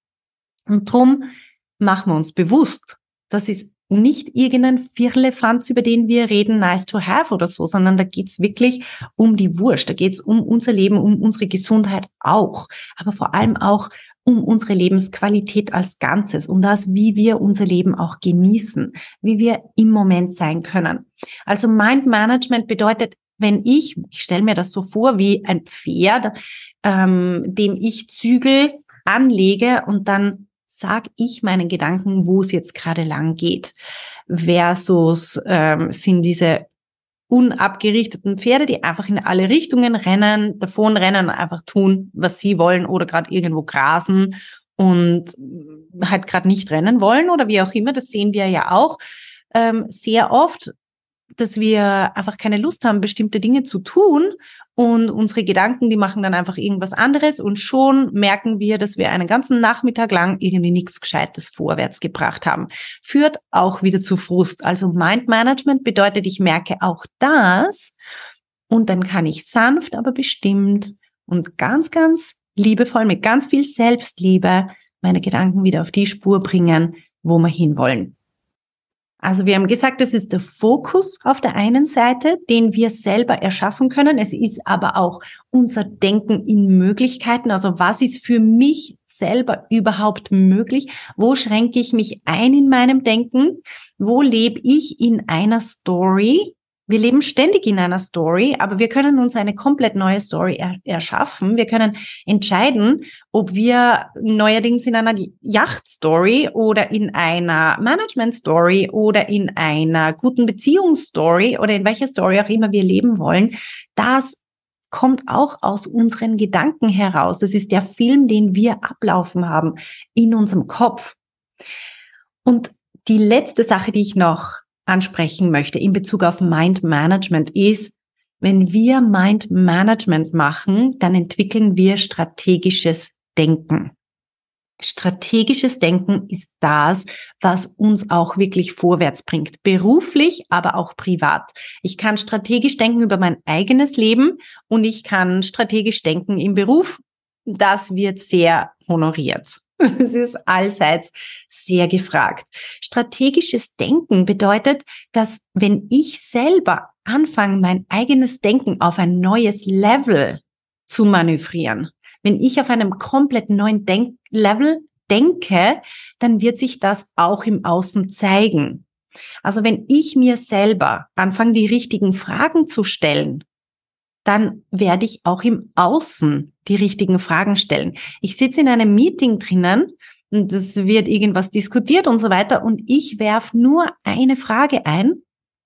Und drum machen wir uns bewusst, das ist nicht irgendein Firlefanz, über den wir reden, nice to have oder so, sondern da geht's wirklich um die Wurst, da geht's um unser Leben, um unsere Gesundheit auch, aber vor allem auch um unsere Lebensqualität als Ganzes, um das, wie wir unser Leben auch genießen, wie wir im Moment sein können. Also Mind Management bedeutet, wenn ich, ich stelle mir das so vor wie ein Pferd, ähm, dem ich Zügel anlege und dann sag ich meinen Gedanken, wo es jetzt gerade lang geht, versus ähm, sind diese unabgerichteten Pferde, die einfach in alle Richtungen rennen, davon rennen, einfach tun, was sie wollen oder gerade irgendwo grasen und halt gerade nicht rennen wollen oder wie auch immer. Das sehen wir ja auch ähm, sehr oft, dass wir einfach keine Lust haben, bestimmte Dinge zu tun und unsere Gedanken, die machen dann einfach irgendwas anderes und schon merken wir, dass wir einen ganzen Nachmittag lang irgendwie nichts Gescheites vorwärts gebracht haben. Führt auch wieder zu Frust. Also Mind Management bedeutet, ich merke auch das und dann kann ich sanft, aber bestimmt und ganz, ganz liebevoll, mit ganz viel Selbstliebe meine Gedanken wieder auf die Spur bringen, wo wir hinwollen. Also wir haben gesagt, das ist der Fokus auf der einen Seite, den wir selber erschaffen können. Es ist aber auch unser Denken in Möglichkeiten. Also was ist für mich selber überhaupt möglich? Wo schränke ich mich ein in meinem Denken? Wo lebe ich in einer Story? Wir leben ständig in einer Story, aber wir können uns eine komplett neue Story er- erschaffen. Wir können entscheiden, ob wir neuerdings in einer Yacht-Story oder in einer Management-Story oder in einer guten Beziehungsstory oder in welcher Story auch immer wir leben wollen. Das kommt auch aus unseren Gedanken heraus. Das ist der Film, den wir ablaufen haben in unserem Kopf. Und die letzte Sache, die ich noch ansprechen möchte in Bezug auf Mind Management ist, wenn wir Mind Management machen, dann entwickeln wir strategisches Denken. Strategisches Denken ist das, was uns auch wirklich vorwärts bringt, beruflich, aber auch privat. Ich kann strategisch denken über mein eigenes Leben und ich kann strategisch denken im Beruf. Das wird sehr honoriert. Es ist allseits sehr gefragt. Strategisches Denken bedeutet, dass wenn ich selber anfange, mein eigenes Denken auf ein neues Level zu manövrieren, wenn ich auf einem komplett neuen Denk- Level denke, dann wird sich das auch im Außen zeigen. Also wenn ich mir selber anfange, die richtigen Fragen zu stellen, dann werde ich auch im Außen die richtigen Fragen stellen. Ich sitze in einem Meeting drinnen und es wird irgendwas diskutiert und so weiter und ich werfe nur eine Frage ein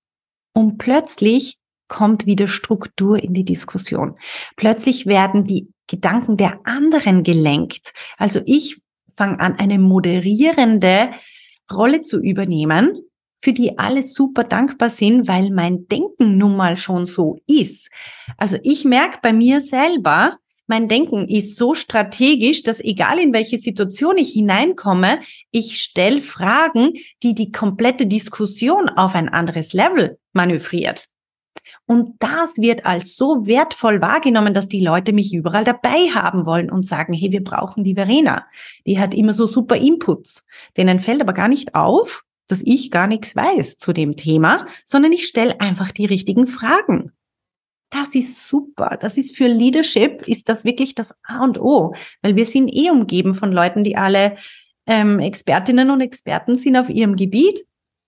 und plötzlich kommt wieder Struktur in die Diskussion. Plötzlich werden die Gedanken der anderen gelenkt. Also ich fange an, eine moderierende Rolle zu übernehmen, für die alle super dankbar sind, weil mein Denken nun mal schon so ist. Also ich merke bei mir selber, mein Denken ist so strategisch, dass egal in welche Situation ich hineinkomme, ich stelle Fragen, die die komplette Diskussion auf ein anderes Level manövriert. Und das wird als so wertvoll wahrgenommen, dass die Leute mich überall dabei haben wollen und sagen, hey, wir brauchen die Verena. Die hat immer so super Inputs. Denen fällt aber gar nicht auf, dass ich gar nichts weiß zu dem Thema, sondern ich stelle einfach die richtigen Fragen. Das ist super. Das ist für Leadership, ist das wirklich das A und O, weil wir sind eh umgeben von Leuten, die alle ähm, Expertinnen und Experten sind auf ihrem Gebiet.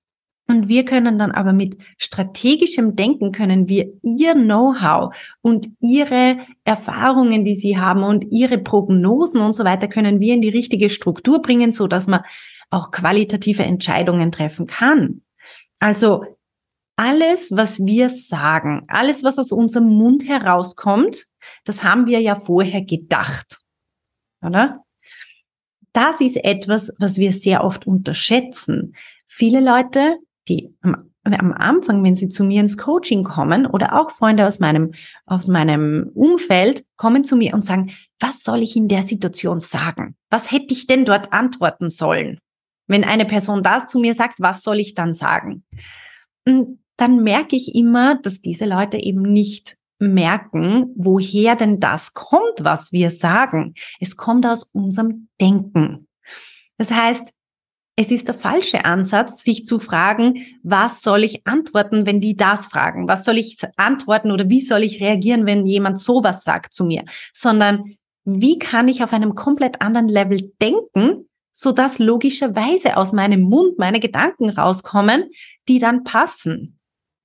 Und wir können dann aber mit strategischem Denken können wir ihr Know-how und ihre Erfahrungen, die sie haben und ihre Prognosen und so weiter, können wir in die richtige Struktur bringen, so dass man auch qualitative Entscheidungen treffen kann. Also alles, was wir sagen, alles, was aus unserem Mund herauskommt, das haben wir ja vorher gedacht, oder? Das ist etwas, was wir sehr oft unterschätzen. viele Leute, die am, am Anfang, wenn sie zu mir ins Coaching kommen oder auch Freunde aus meinem, aus meinem Umfeld, kommen zu mir und sagen, was soll ich in der Situation sagen? Was hätte ich denn dort antworten sollen? Wenn eine Person das zu mir sagt, was soll ich dann sagen? Und dann merke ich immer, dass diese Leute eben nicht merken, woher denn das kommt, was wir sagen. Es kommt aus unserem Denken. Das heißt, es ist der falsche Ansatz, sich zu fragen, was soll ich antworten, wenn die das fragen? Was soll ich antworten oder wie soll ich reagieren, wenn jemand sowas sagt zu mir? Sondern wie kann ich auf einem komplett anderen Level denken, sodass logischerweise aus meinem Mund meine Gedanken rauskommen, die dann passen.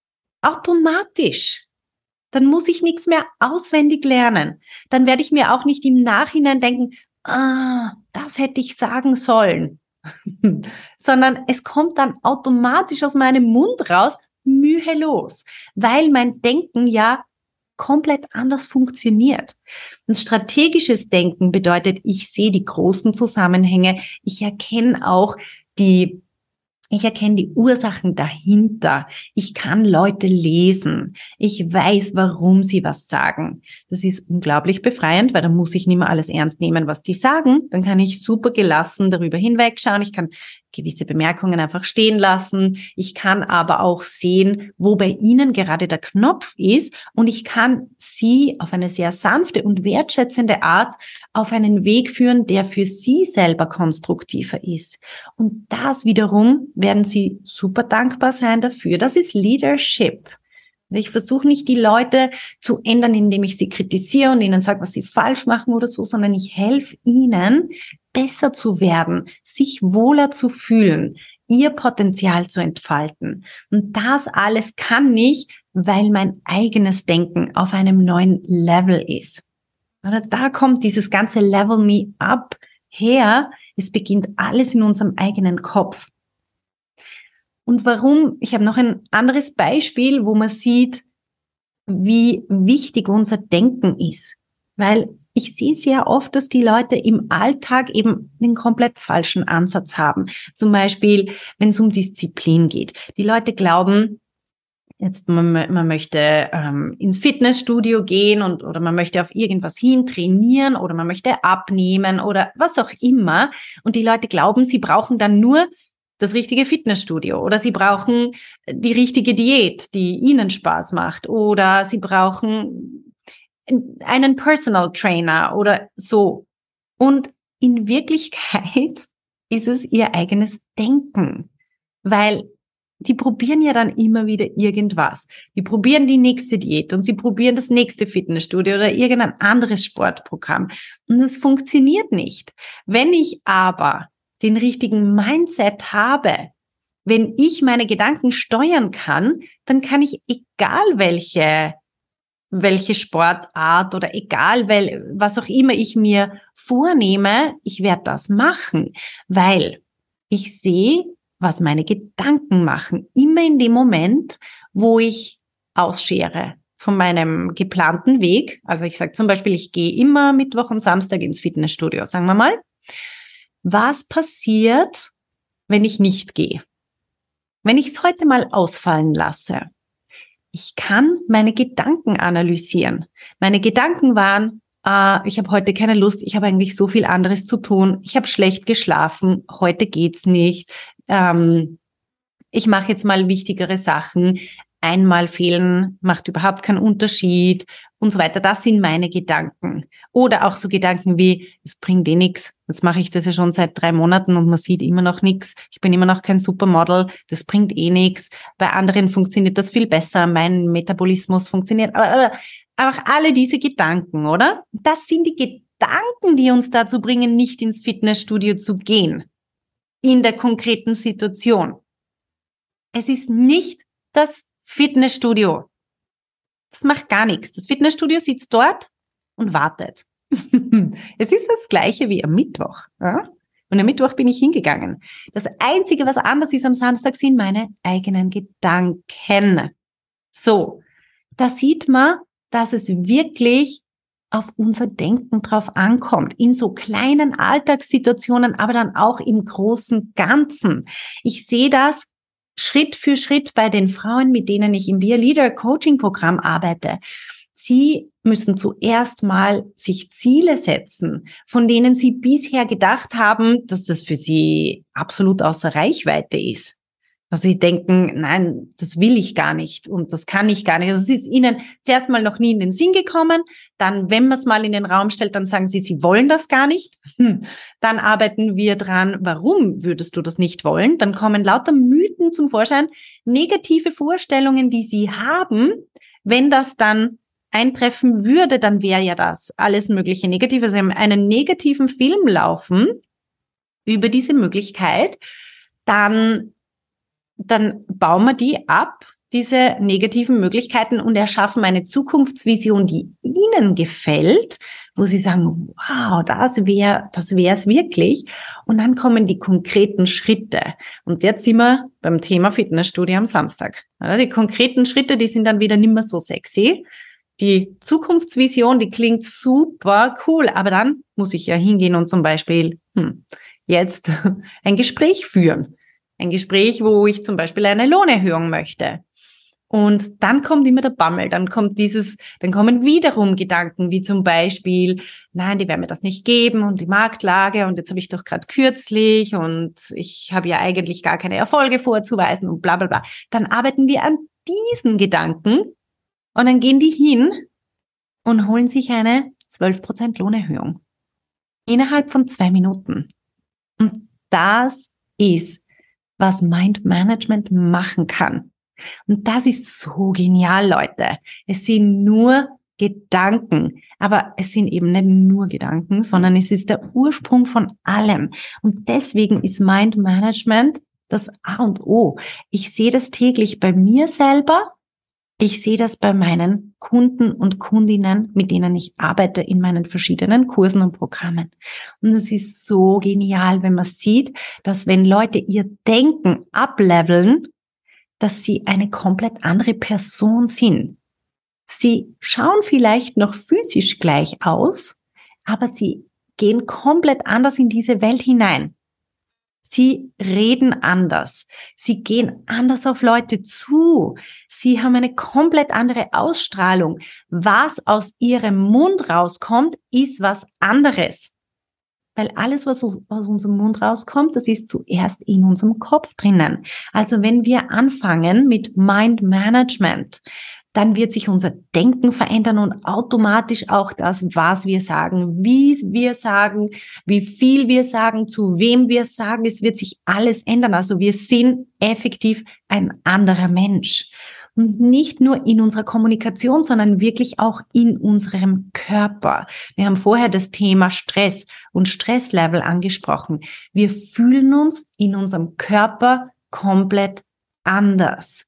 Automatisch. Dann muss ich nichts mehr auswendig lernen. Dann werde ich mir auch nicht im Nachhinein denken, ah, das hätte ich sagen sollen. Sondern es kommt dann automatisch aus meinem Mund raus, mühelos, weil mein Denken ja komplett anders funktioniert. Und strategisches Denken bedeutet, ich sehe die großen Zusammenhänge, ich erkenne auch die Ich erkenne die Ursachen dahinter. Ich kann Leute lesen. Ich weiß, warum sie was sagen. Das ist unglaublich befreiend, weil dann muss ich nicht mehr alles ernst nehmen, was die sagen. Dann kann ich super gelassen darüber hinwegschauen. Ich kann gewisse Bemerkungen einfach stehen lassen. Ich kann aber auch sehen, wo bei ihnen gerade der Knopf ist. Und ich kann sie auf eine sehr sanfte und wertschätzende Art auf einen Weg führen, der für sie selber konstruktiver ist. Und das wiederum werden sie super dankbar sein dafür. Das ist Leadership. Ich versuche nicht, die Leute zu ändern, indem ich sie kritisiere und ihnen sage, was sie falsch machen oder so, sondern ich helfe ihnen, besser zu werden, sich wohler zu fühlen, ihr Potenzial zu entfalten. Und das alles kann ich, weil mein eigenes Denken auf einem neuen Level ist. Oder da kommt dieses ganze Level Me Up her. Es beginnt alles in unserem eigenen Kopf. Und warum? Ich habe noch ein anderes Beispiel, wo man sieht, wie wichtig unser Denken ist. Weil ich sehe sehr oft, dass die Leute im Alltag eben den komplett falschen Ansatz haben. Zum Beispiel, wenn es um Disziplin geht. Die Leute glauben, jetzt man, man möchte ähm, ins Fitnessstudio gehen und oder man möchte auf irgendwas hin trainieren oder man möchte abnehmen oder was auch immer. Und die Leute glauben, sie brauchen dann nur das richtige Fitnessstudio oder sie brauchen die richtige Diät, die ihnen Spaß macht oder sie brauchen einen Personal Trainer oder so. Und in Wirklichkeit ist es ihr eigenes Denken, weil die probieren ja dann immer wieder irgendwas. Die probieren die nächste Diät und sie probieren das nächste Fitnessstudio oder irgendein anderes Sportprogramm. Und es funktioniert nicht. Wenn ich aber den richtigen Mindset habe, wenn ich meine Gedanken steuern kann, dann kann ich, egal welche, welche Sportart oder egal wel, was auch immer ich mir vornehme, ich werde das machen, weil ich sehe, was meine Gedanken machen, immer in dem Moment, wo ich ausschere von meinem geplanten Weg. Also ich sage zum Beispiel, ich gehe immer Mittwoch und Samstag ins Fitnessstudio, sagen wir mal. Was passiert, wenn ich nicht gehe? Wenn ich es heute mal ausfallen lasse, ich kann meine Gedanken analysieren. Meine Gedanken waren, äh, ich habe heute keine Lust, ich habe eigentlich so viel anderes zu tun, ich habe schlecht geschlafen, heute geht's nicht, ähm, ich mache jetzt mal wichtigere Sachen, einmal fehlen macht überhaupt keinen Unterschied und so weiter. Das sind meine Gedanken. Oder auch so Gedanken wie, es bringt eh nichts. Jetzt mache ich das ja schon seit drei Monaten und man sieht immer noch nichts. Ich bin immer noch kein Supermodel. Das bringt eh nichts. Bei anderen funktioniert das viel besser. Mein Metabolismus funktioniert. Aber, aber einfach alle diese Gedanken, oder? Das sind die Gedanken, die uns dazu bringen, nicht ins Fitnessstudio zu gehen. In der konkreten Situation. Es ist nicht das Fitnessstudio. Das macht gar nichts. Das Fitnessstudio sitzt dort und wartet. Es ist das Gleiche wie am Mittwoch. Ja? Und am Mittwoch bin ich hingegangen. Das Einzige, was anders ist am Samstag, sind meine eigenen Gedanken. So, da sieht man, dass es wirklich auf unser Denken drauf ankommt, in so kleinen Alltagssituationen, aber dann auch im großen Ganzen. Ich sehe das Schritt für Schritt bei den Frauen, mit denen ich im Be a Leader Coaching Programm arbeite. Sie müssen zuerst mal sich Ziele setzen, von denen sie bisher gedacht haben, dass das für sie absolut außer Reichweite ist. Also sie denken, nein, das will ich gar nicht und das kann ich gar nicht. Also es ist ihnen zuerst mal noch nie in den Sinn gekommen. Dann, wenn man es mal in den Raum stellt, dann sagen sie, sie wollen das gar nicht. Hm. Dann arbeiten wir dran, warum würdest du das nicht wollen? Dann kommen lauter Mythen zum Vorschein, negative Vorstellungen, die sie haben. Wenn das dann eintreffen würde, dann wäre ja das alles mögliche Negative. Sie haben einen negativen Film laufen über diese Möglichkeit. Dann dann bauen wir die ab, diese negativen Möglichkeiten, und erschaffen eine Zukunftsvision, die Ihnen gefällt, wo Sie sagen, wow, das wäre, das wäre es wirklich. Und dann kommen die konkreten Schritte. Und jetzt sind wir beim Thema Fitnessstudio am Samstag. Die konkreten Schritte, die sind dann wieder nicht mehr so sexy. Die Zukunftsvision, die klingt super cool, aber dann muss ich ja hingehen und zum Beispiel hm, jetzt ein Gespräch führen. Ein Gespräch, wo ich zum Beispiel eine Lohnerhöhung möchte. Und dann kommt immer der Bammel, dann kommt dieses, dann kommen wiederum Gedanken, wie zum Beispiel, nein, die werden mir das nicht geben und die Marktlage und jetzt habe ich doch gerade kürzlich und ich habe ja eigentlich gar keine Erfolge vorzuweisen und bla bla bla. Dann arbeiten wir an diesen Gedanken und dann gehen die hin und holen sich eine zwölf Prozent Lohnerhöhung. Innerhalb von zwei Minuten. Und das ist, was Mind Management machen kann. Und das ist so genial, Leute. Es sind nur Gedanken, aber es sind eben nicht nur Gedanken, sondern es ist der Ursprung von allem. Und deswegen ist Mind Management das A und O. Ich sehe das täglich bei mir selber. Ich sehe das bei meinen Kunden und Kundinnen, mit denen ich arbeite in meinen verschiedenen Kursen und Programmen. Und es ist so genial, wenn man sieht, dass wenn Leute ihr Denken upleveln, dass sie eine komplett andere Person sind. Sie schauen vielleicht noch physisch gleich aus, aber sie gehen komplett anders in diese Welt hinein. Sie reden anders. Sie gehen anders auf Leute zu. Sie haben eine komplett andere Ausstrahlung. Was aus ihrem Mund rauskommt, ist was anderes. Weil alles, was aus unserem Mund rauskommt, das ist zuerst in unserem Kopf drinnen. Also wenn wir anfangen mit Mind Management, dann wird sich unser Denken verändern und automatisch auch das, was wir sagen, wie wir sagen, wie viel wir sagen, zu wem wir sagen. Es wird sich alles ändern. Also wir sind effektiv ein anderer Mensch. Und nicht nur in unserer Kommunikation, sondern wirklich auch in unserem Körper. Wir haben vorher das Thema Stress und Stresslevel angesprochen. Wir fühlen uns in unserem Körper komplett anders.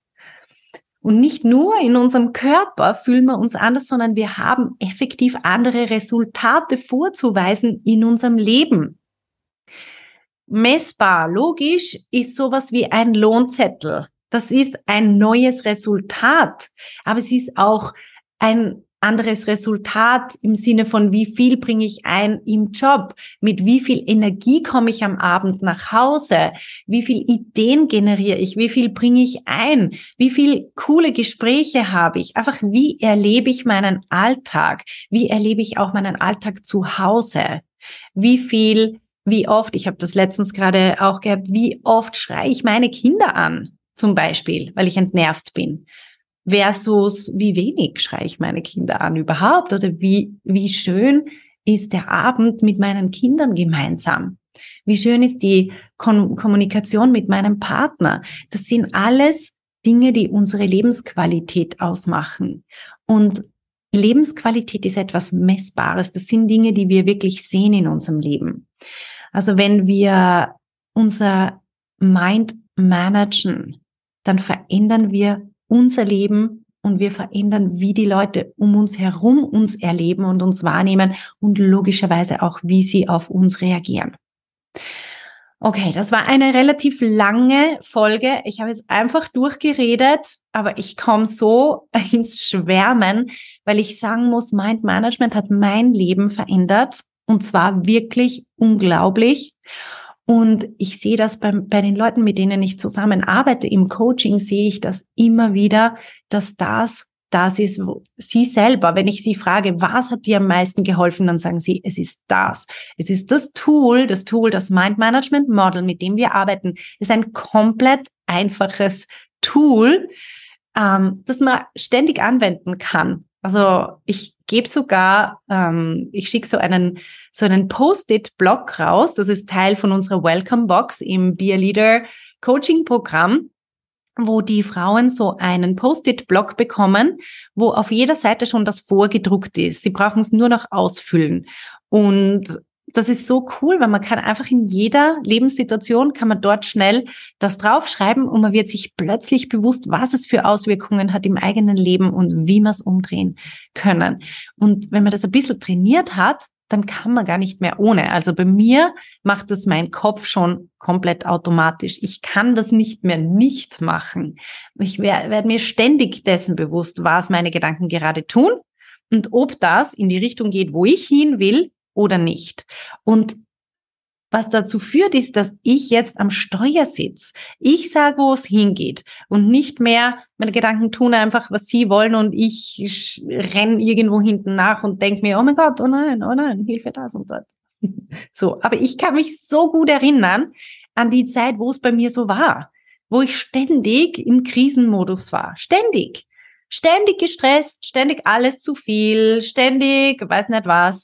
Und nicht nur in unserem Körper fühlen wir uns anders, sondern wir haben effektiv andere Resultate vorzuweisen in unserem Leben. Messbar, logisch, ist sowas wie ein Lohnzettel. Das ist ein neues Resultat, aber es ist auch ein anderes Resultat im Sinne von, wie viel bringe ich ein im Job, mit wie viel Energie komme ich am Abend nach Hause, wie viel Ideen generiere ich, wie viel bringe ich ein, wie viel coole Gespräche habe ich, einfach wie erlebe ich meinen Alltag, wie erlebe ich auch meinen Alltag zu Hause, wie viel, wie oft, ich habe das letztens gerade auch gehabt, wie oft schreie ich meine Kinder an, zum Beispiel, weil ich entnervt bin. Versus, wie wenig schreie ich meine Kinder an überhaupt oder wie, wie schön ist der Abend mit meinen Kindern gemeinsam? Wie schön ist die Kon- Kommunikation mit meinem Partner? Das sind alles Dinge, die unsere Lebensqualität ausmachen. Und Lebensqualität ist etwas Messbares. Das sind Dinge, die wir wirklich sehen in unserem Leben. Also wenn wir unser Mind managen, dann verändern wir unser Leben und wir verändern, wie die Leute um uns herum uns erleben und uns wahrnehmen und logischerweise auch, wie sie auf uns reagieren. Okay, das war eine relativ lange Folge. Ich habe jetzt einfach durchgeredet, aber ich komme so ins Schwärmen, weil ich sagen muss, Mind Management hat mein Leben verändert und zwar wirklich unglaublich. Und ich sehe das bei, bei den Leuten, mit denen ich zusammenarbeite im Coaching, sehe ich das immer wieder, dass das das ist wo sie selber. Wenn ich sie frage, was hat dir am meisten geholfen, dann sagen sie, es ist das. Es ist das Tool, das Tool, das Mind Management Model, mit dem wir arbeiten, ist ein komplett einfaches Tool, ähm, das man ständig anwenden kann. Also ich gebe sogar, ähm, ich schicke so einen so einen Post-it-Block raus. Das ist Teil von unserer Welcome-Box im Be a Leader Coaching-Programm, wo die Frauen so einen Post-it-Block bekommen, wo auf jeder Seite schon das vorgedruckt ist. Sie brauchen es nur noch ausfüllen. Und das ist so cool, weil man kann einfach in jeder Lebenssituation, kann man dort schnell das draufschreiben und man wird sich plötzlich bewusst, was es für Auswirkungen hat im eigenen Leben und wie man es umdrehen können. Und wenn man das ein bisschen trainiert hat, dann kann man gar nicht mehr ohne. Also bei mir macht das mein Kopf schon komplett automatisch. Ich kann das nicht mehr nicht machen. Ich werde werd mir ständig dessen bewusst, was meine Gedanken gerade tun und ob das in die Richtung geht, wo ich hin will oder nicht. Und was dazu führt, ist, dass ich jetzt am Steuer sitze. Ich sage, wo es hingeht und nicht mehr, meine Gedanken tun einfach, was sie wollen und ich renne irgendwo hinten nach und denke mir, oh mein Gott, oh nein, oh nein, Hilfe, das und dort. So, aber ich kann mich so gut erinnern an die Zeit, wo es bei mir so war, wo ich ständig im Krisenmodus war. Ständig. Ständig gestresst, ständig alles zu viel, ständig, weiß nicht was.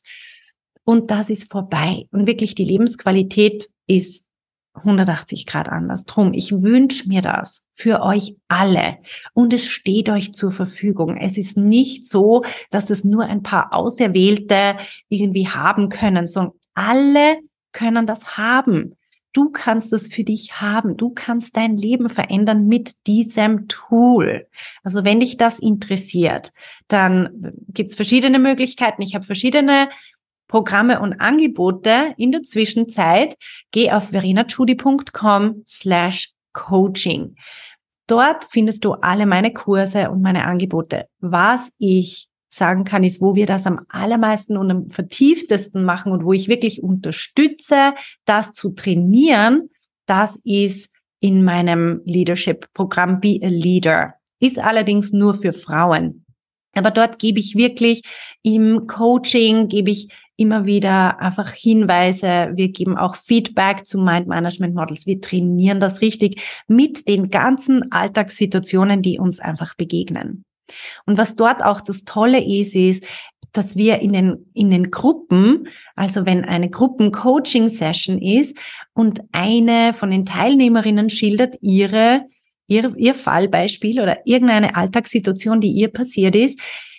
Und das ist vorbei. Und wirklich die Lebensqualität ist hundertachtzig Grad anders. Drum, ich wünsche mir das für euch alle. Und es steht euch zur Verfügung. Es ist nicht so, dass es nur ein paar Auserwählte irgendwie haben können, sondern alle können das haben. Du kannst es für dich haben. Du kannst dein Leben verändern mit diesem Tool. Also wenn dich das interessiert, dann gibt's verschiedene Möglichkeiten. Ich habe verschiedene Programme und Angebote in der Zwischenzeit. Geh auf verenachudi.com slash coaching. Dort findest du alle meine Kurse und meine Angebote. Was ich sagen kann, ist, wo wir das am allermeisten und am vertieftesten machen und wo ich wirklich unterstütze, das zu trainieren, das ist in meinem Leadership-Programm Be a Leader. Ist allerdings nur für Frauen. Aber dort gebe ich wirklich im Coaching, gebe ich immer wieder einfach Hinweise. Wir geben auch Feedback zu Mind Management Models. Wir trainieren das richtig mit den ganzen Alltagssituationen, die uns einfach begegnen. Und was dort auch das Tolle ist, ist, dass wir in den, in den Gruppen, also wenn eine Gruppen-Coaching-Session ist und eine von den Teilnehmerinnen schildert ihre Ihr, ihr Fallbeispiel oder irgendeine Alltagssituation, die ihr passiert ist,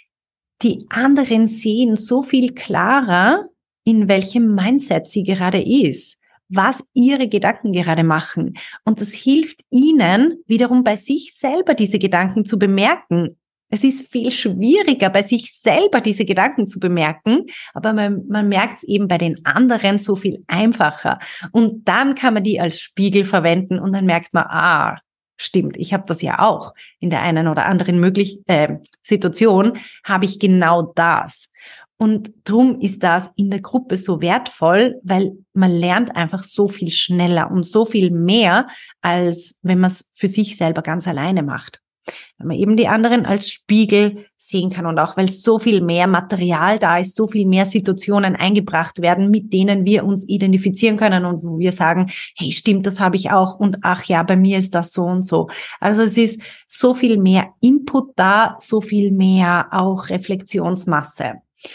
die anderen sehen so viel klarer, in welchem Mindset sie gerade ist, was ihre Gedanken gerade machen. Und das hilft ihnen wiederum bei sich selber diese Gedanken zu bemerken. Es ist viel schwieriger, bei sich selber diese Gedanken zu bemerken, aber man, man merkt es eben bei den anderen so viel einfacher. Und dann kann man die als Spiegel verwenden und dann merkt man, ah, stimmt, ich habe das ja auch. In der einen oder anderen möglich äh, Situation habe ich genau das. Und drum ist das in der Gruppe so wertvoll, weil man lernt einfach so viel schneller und so viel mehr, als wenn man es für sich selber ganz alleine macht. Wenn man eben die anderen als Spiegel sehen kann und auch weil so viel mehr Material da ist, so viel mehr Situationen eingebracht werden, mit denen wir uns identifizieren können und wo wir sagen, hey, stimmt, das habe ich auch und ach ja, bei mir ist das so und so. Also es ist so viel mehr Input da, so viel mehr auch Reflexionsmasse.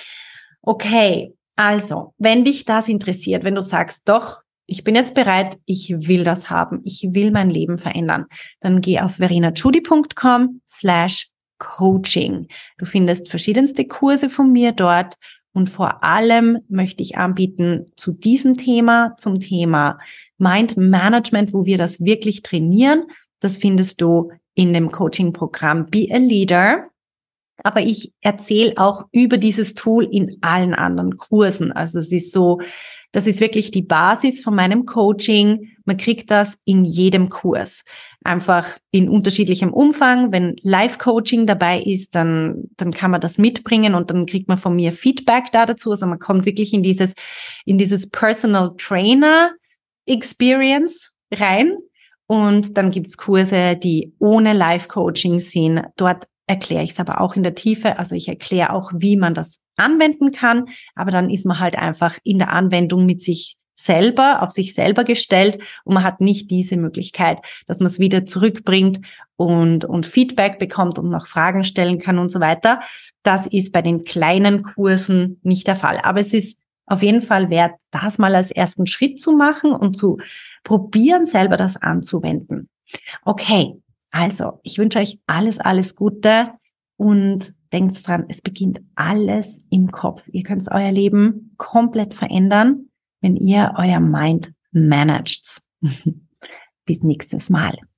Okay, also, wenn dich das interessiert, wenn du sagst, doch, ich bin jetzt bereit, ich will das haben, ich will mein Leben verändern, dann geh auf verenachudi.com slash coaching. Du findest verschiedenste Kurse von mir dort und vor allem möchte ich anbieten zu diesem Thema, zum Thema Mind Management, wo wir das wirklich trainieren. Das findest du in dem Coaching-Programm Be a Leader. Aber ich erzähle auch über dieses Tool in allen anderen Kursen. Also es ist so, das ist wirklich die Basis von meinem Coaching. Man kriegt das in jedem Kurs. Einfach in unterschiedlichem Umfang. Wenn Live-Coaching dabei ist, dann, dann kann man das mitbringen und dann kriegt man von mir Feedback da dazu. Also man kommt wirklich in dieses, in dieses Personal Trainer Experience rein. Und dann gibt's Kurse, die ohne Live-Coaching sind. Dort erkläre ich es aber auch in der Tiefe. Also ich erkläre auch, wie man das anwenden kann. Aber dann ist man halt einfach in der Anwendung mit sich selber, auf sich selber gestellt und man hat nicht diese Möglichkeit, dass man es wieder zurückbringt und, und Feedback bekommt und noch Fragen stellen kann und so weiter. Das ist bei den kleinen Kursen nicht der Fall. Aber es ist auf jeden Fall wert, das mal als ersten Schritt zu machen und zu probieren, selber das anzuwenden. Okay, also ich wünsche euch alles, alles Gute und denkt dran, es beginnt alles im Kopf. Ihr könnt euer Leben komplett verändern, wenn ihr euer Mind managt. Bis nächstes Mal.